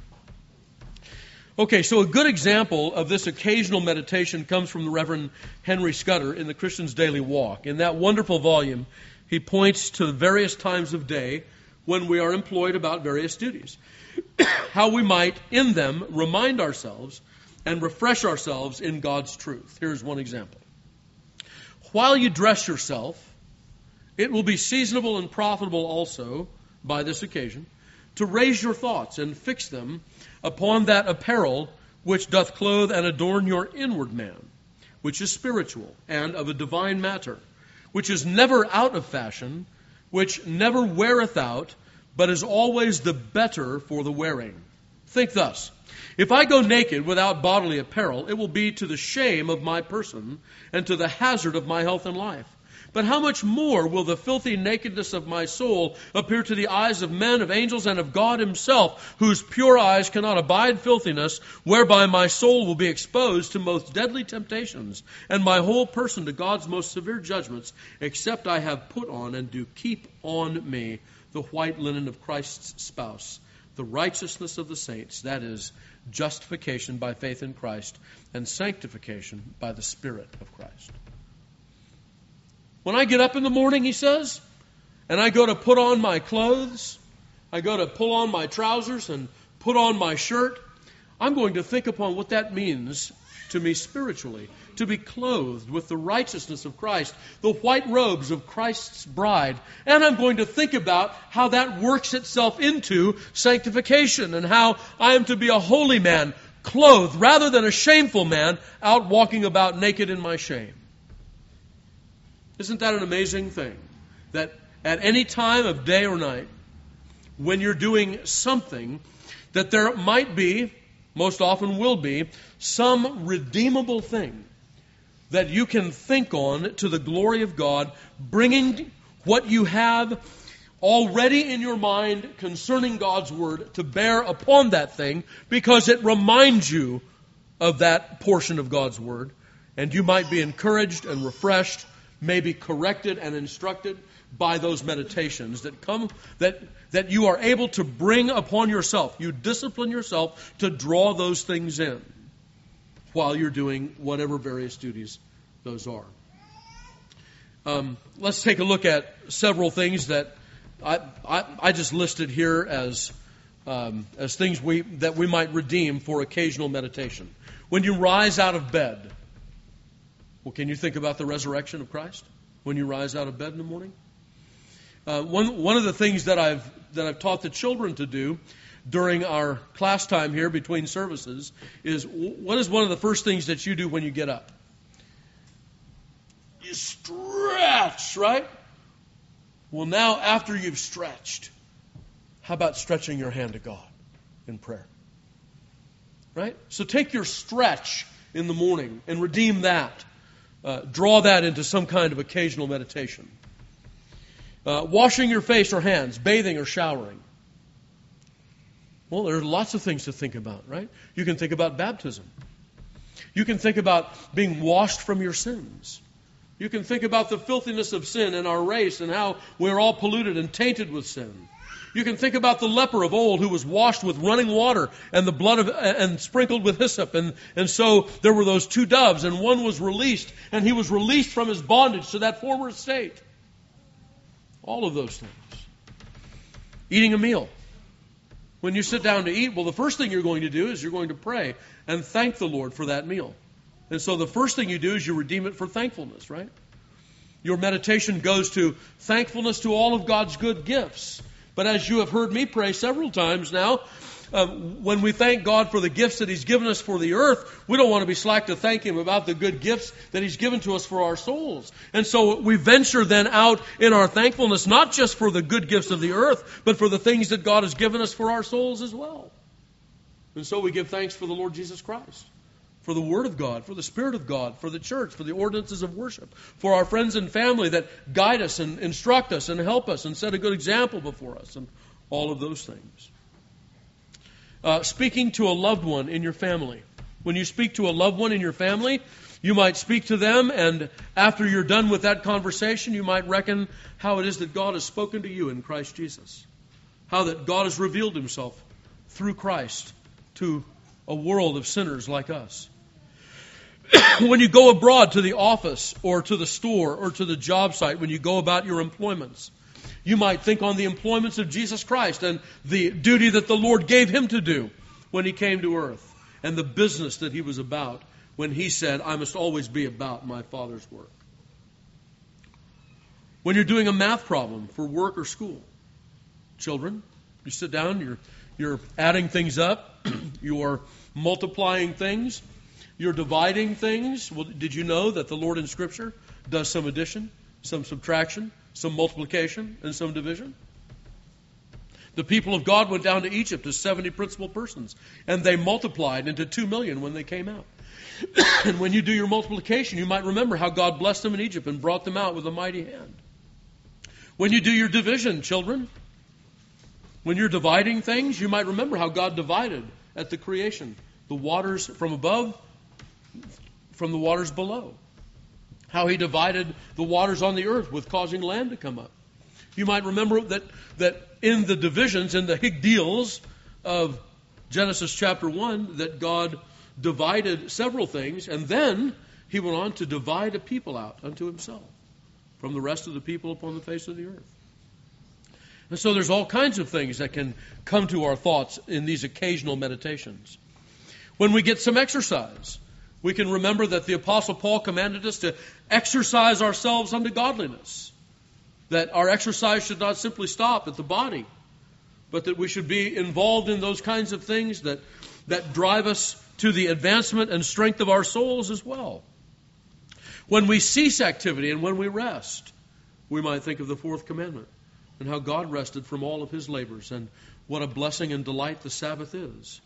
Okay, so a good example of this occasional meditation comes from the Reverend Henry Scudder in The Christian's Daily Walk. In that wonderful volume, he points to the various times of day when we are employed about various duties. How we might, in them, remind ourselves and refresh ourselves in God's truth. Here's one example. While you dress yourself, it will be seasonable and profitable also, by this occasion, to raise your thoughts and fix them upon that apparel which doth clothe and adorn your inward man, which is spiritual and of a divine matter, which is never out of fashion, which never weareth out, but is always the better for the wearing. Think thus: if I go naked without bodily apparel, it will be to the shame of my person and to the hazard of my health and life. But how much more will the filthy nakedness of my soul appear to the eyes of men, of angels, and of God himself, whose pure eyes cannot abide filthiness, whereby my soul will be exposed to most deadly temptations, and my whole person to God's most severe judgments, except I have put on and do keep on me the white linen of Christ's spouse, the righteousness of the saints, that is, justification by faith in Christ, and sanctification by the Spirit of Christ. When I get up in the morning, he says, and I go to put on my clothes, I go to pull on my trousers and put on my shirt, I'm going to think upon what that means to me spiritually, to be clothed with the righteousness of Christ, the white robes of Christ's bride. And I'm going to think about how that works itself into sanctification and how I am to be a holy man, clothed rather than a shameful man out walking about naked in my shame. Isn't that an amazing thing? That at any time of day or night, when you're doing something, that there might be, most often will be, some redeemable thing that you can think on to the glory of God, bringing what you have already in your mind concerning God's Word to bear upon that thing, because it reminds you of that portion of God's Word, and you might be encouraged and refreshed, maybe corrected and instructed by those meditations that come, that you are able to bring upon yourself. You discipline yourself to draw those things in while you're doing whatever various duties those are. Let's take a look at several things that I just listed here as things that we might redeem for occasional meditation. When you rise out of bed, well, can you think about the resurrection of Christ when you rise out of bed in the morning? One of the things that I've taught the children to do during our class time here between services is, what is one of the first things that you do when you get up? You stretch, right? Well, now after you've stretched, how about stretching your hand to God in prayer? Right? So take your stretch in the morning and redeem that. Draw that into some kind of occasional meditation. Washing your face or hands, bathing or showering. Well, there are lots of things to think about, right? You can think about baptism. You can think about being washed from your sins. You can think about the filthiness of sin in our race and how we're all polluted and tainted with sin. You can think about the leper of old who was washed with running water and the blood of, and sprinkled with hyssop. And so there were those two doves, and one was released, and he was released from his bondage to that former state. All of those things. Eating a meal. When you sit down to eat, well, the first thing you're going to do is you're going to pray and thank the Lord for that meal. And so the first thing you do is you redeem it for thankfulness, right? Your meditation goes to thankfulness to all of God's good gifts. But as you have heard me pray several times now, when we thank God for the gifts that He's given us for the earth, we don't want to be slack to thank Him about the good gifts that He's given to us for our souls. And so we venture then out in our thankfulness, not just for the good gifts of the earth, but for the things that God has given us for our souls as well. And so we give thanks for the Lord Jesus Christ, for the Word of God, for the Spirit of God, for the church, for the ordinances of worship, for our friends and family that guide us and instruct us and help us and set a good example before us, and all of those things. Speaking to a loved one in your family. When you speak to a loved one in your family, you might speak to them, and after you're done with that conversation, you might reckon how it is that God has spoken to you in Christ Jesus. How that God has revealed Himself through Christ to a world of sinners like us. When you go abroad to the office or to the store or to the job site, when you go about your employments, you might think on the employments of Jesus Christ and the duty that the Lord gave Him to do when He came to earth, and the business that He was about when He said, I must always be about my Father's work. When you're doing a math problem for work or school, children, you sit down, you're adding things up, you're multiplying things, you're dividing things. Well, did you know that the Lord in Scripture does some addition, some subtraction, some multiplication, and some division? The people of God went down to Egypt as 70 principal persons, and they multiplied into 2 million when they came out. And when you do your multiplication, you might remember how God blessed them in Egypt and brought them out with a mighty hand. When you do your division, children, when you're dividing things, you might remember how God divided at the creation the waters from above from the waters below. How He divided the waters on the earth with causing land to come up. You might remember that in the divisions, in the higdeals of Genesis chapter 1, that God divided several things, and then He went on to divide a people out unto Himself from the rest of the people upon the face of the earth. And so there's all kinds of things that can come to our thoughts in these occasional meditations. When we get some exercise, we can remember that the Apostle Paul commanded us to exercise ourselves unto godliness. That our exercise should not simply stop at the body, but that we should be involved in those kinds of things that drive us to the advancement and strength of our souls as well. When we cease activity and when we rest, we might think of the fourth commandment and how God rested from all of His labors, and what a blessing and delight the Sabbath is.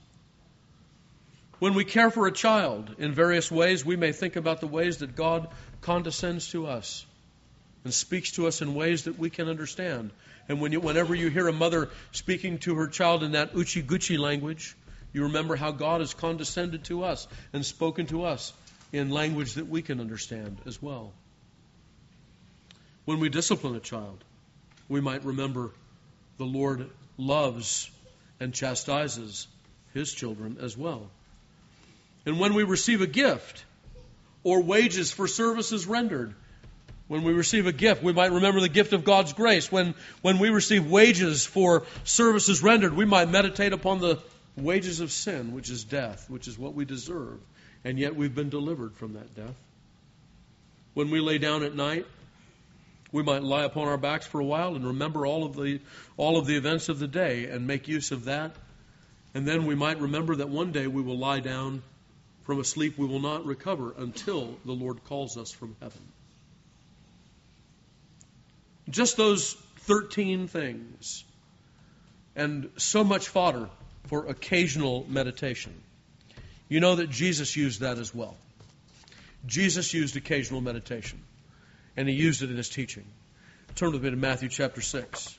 When we care for a child in various ways, we may think about the ways that God condescends to us and speaks to us in ways that we can understand. And whenever you hear a mother speaking to her child in that uchi-guchi language, you remember how God has condescended to us and spoken to us in language that we can understand as well. When we discipline a child, we might remember the Lord loves and chastises His children as well. And when we receive a gift or wages for services rendered, when we receive a gift, we might remember the gift of God's grace. When we receive wages for services rendered, we might meditate upon the wages of sin, which is death, which is what we deserve, and yet we've been delivered from that death. When we lay down at night, we might lie upon our backs for a while and remember all of the events of the day and make use of that. And then we might remember that one day we will lie down from a sleep we will not recover until the Lord calls us from heaven. Just those 13 things, and so much fodder for occasional meditation. You know that Jesus used that as well. Jesus used occasional meditation, and He used it in His teaching. Turn with me to Matthew chapter 6.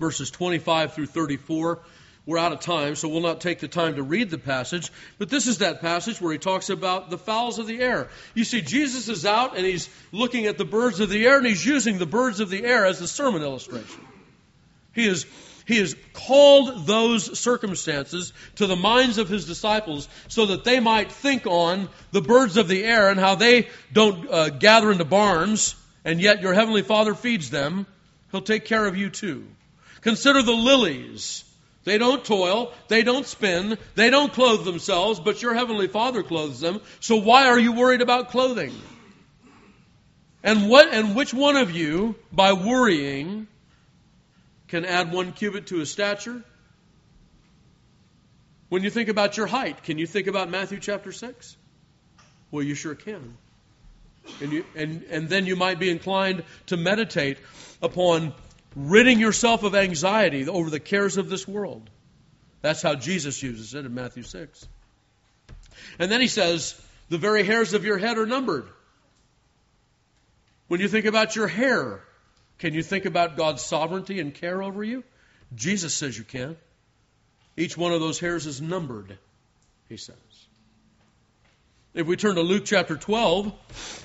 verses 25 through 34. We're out of time, so we'll not take the time to read the passage. But this is that passage where he talks about the fowls of the air. You see, Jesus is out and he's looking at the birds of the air, and he's using the birds of the air as the sermon illustration. He has called those circumstances to the minds of his disciples so that they might think on the birds of the air and how they don't gather into barns, and yet your heavenly Father feeds them. He'll take care of you too. Consider the lilies. They don't toil, they don't spin, they don't clothe themselves, but your heavenly Father clothes them. So why are you worried about clothing? And which one of you, by worrying, can add 1 cubit to his stature? When you think about your height, can you think about Matthew chapter 6? Well, you sure can. And then you might be inclined to meditate upon ridding yourself of anxiety over the cares of this world. That's how Jesus uses it in Matthew 6. And then he says, the very hairs of your head are numbered. When you think about your hair, can you think about God's sovereignty and care over you? Jesus says you can. Each one of those hairs is numbered, he says. If we turn to Luke chapter 12,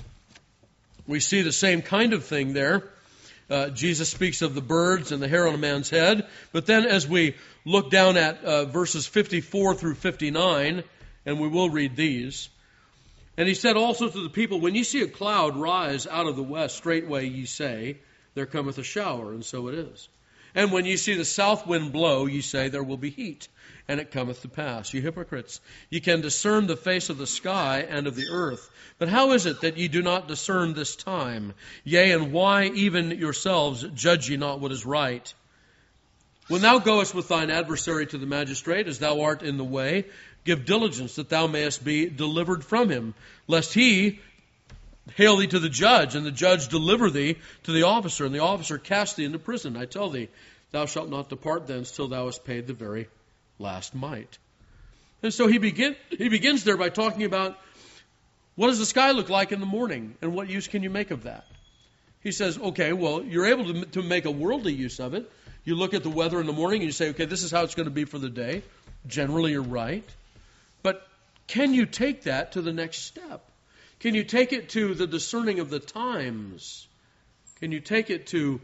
we see the same kind of thing there. Jesus speaks of the birds and the hair on a man's head. But then as we look down at verses 54 through 59, and we will read these. And he said also to the people, when ye see a cloud rise out of the west, straightway ye say, there cometh a shower, and so it is. And when ye see the south wind blow, ye say, there will be heat, and it cometh to pass. Ye hypocrites, ye can discern the face of the sky and of the earth. But how is it that ye do not discern this time? Yea, and why even yourselves judge ye not what is right? When thou goest with thine adversary to the magistrate, as thou art in the way, give diligence that thou mayest be delivered from him, lest he hail thee to the judge, and the judge deliver thee to the officer, and the officer cast thee into prison. I tell thee, thou shalt not depart thence till thou hast paid the very last mite. And so he begins there by talking about what does the sky look like in the morning, and what use can you make of that? He says, okay, well, you're able to make a worldly use of it. You look at the weather in the morning and you say, okay, this is how it's going to be for the day. Generally, you're right. But can you take that to the next step? Can you take it to the discerning of the times? Can you take it to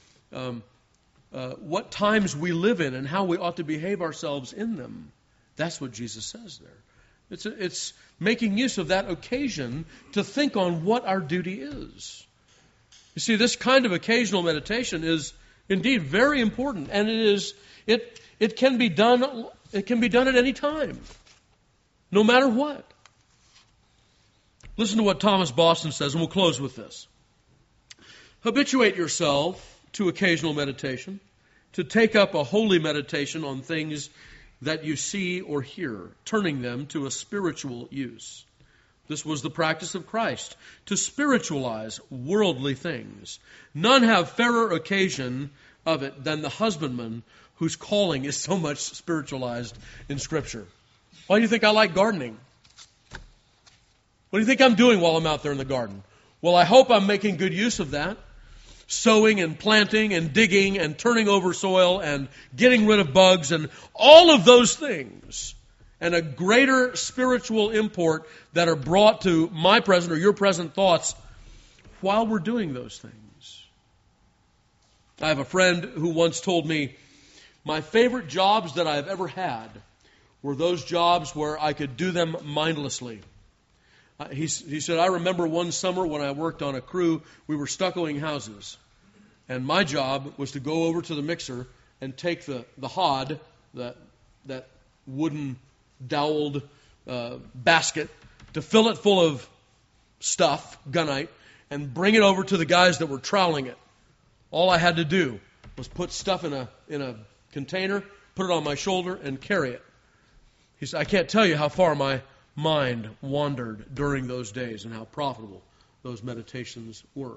what times we live in and how we ought to behave ourselves in them? That's what Jesus says there. It's making use of that occasion to think on what our duty is. You see, this kind of occasional meditation is indeed very important, and it can be done. It can be done at any time, no matter what. Listen to what Thomas Boston says, and we'll close with this. Habituate yourself to occasional meditation, to take up a holy meditation on things that you see or hear, turning them to a spiritual use. This was the practice of Christ, to spiritualize worldly things. None have fairer occasion of it than the husbandman whose calling is so much spiritualized in Scripture. Why do you think I like gardening? What do you think I'm doing while I'm out there in the garden? Well, I hope I'm making good use of that. Sowing and planting and digging and turning over soil and getting rid of bugs and all of those things. And a greater spiritual import that are brought to my present or your present thoughts while we're doing those things. I have a friend who once told me, my favorite jobs that I've ever had were those jobs where I could do them mindlessly. He said, I remember one summer when I worked on a crew, we were stuccoing houses. And my job was to go over to the mixer and take the hod, that wooden doweled basket, to fill it full of stuff, gunite, and bring it over to the guys that were troweling it. All I had to do was put stuff in a container, put it on my shoulder, and carry it. He said, I can't tell you how far my mind wandered during those days and how profitable those meditations were.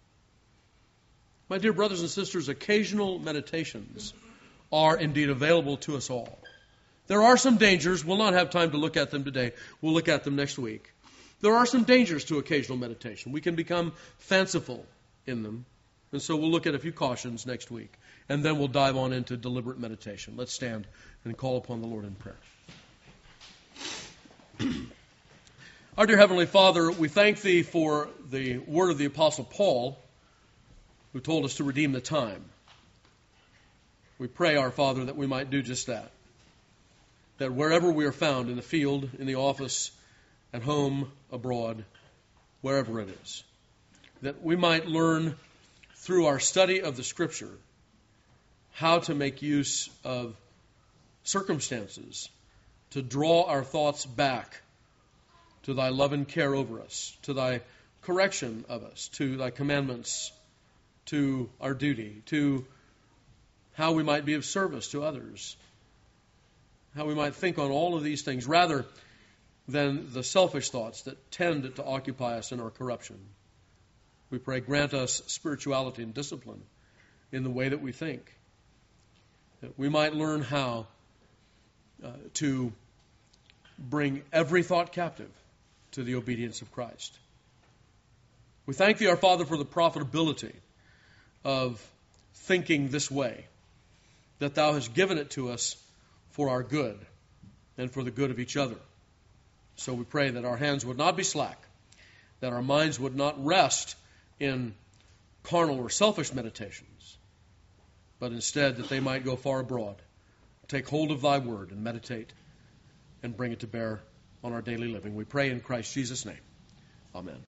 My dear brothers and sisters, occasional meditations are indeed available to us all. There are some dangers. We'll not have time to look at them today. We'll look at them next week. There are some dangers to occasional meditation. We can become fanciful in them. And so we'll look at a few cautions next week, and then we'll dive on into deliberate meditation. Let's stand and call upon the Lord in prayer. Our dear Heavenly Father, we thank Thee for the word of the Apostle Paul, who told us to redeem the time. We pray, our Father, that we might do just that. That wherever we are found, in the field, in the office, at home, abroad, wherever it is, that we might learn through our study of the Scripture how to make use of circumstances to draw our thoughts back to Thy love and care over us, to Thy correction of us, to Thy commandments, to our duty, to how we might be of service to others, how we might think on all of these things rather than the selfish thoughts that tend to occupy us in our corruption. We pray, grant us spirituality and discipline in the way that we think, that we might learn how to bring every thought captive to the obedience of Christ. We thank Thee, our Father, for the profitability of thinking this way, that Thou hast given it to us for our good and for the good of each other. So we pray that our hands would not be slack, that our minds would not rest in carnal or selfish meditations, but instead that they might go far abroad, take hold of Thy word and meditate and bring it to bear on our daily living. We pray in Christ Jesus' name. Amen.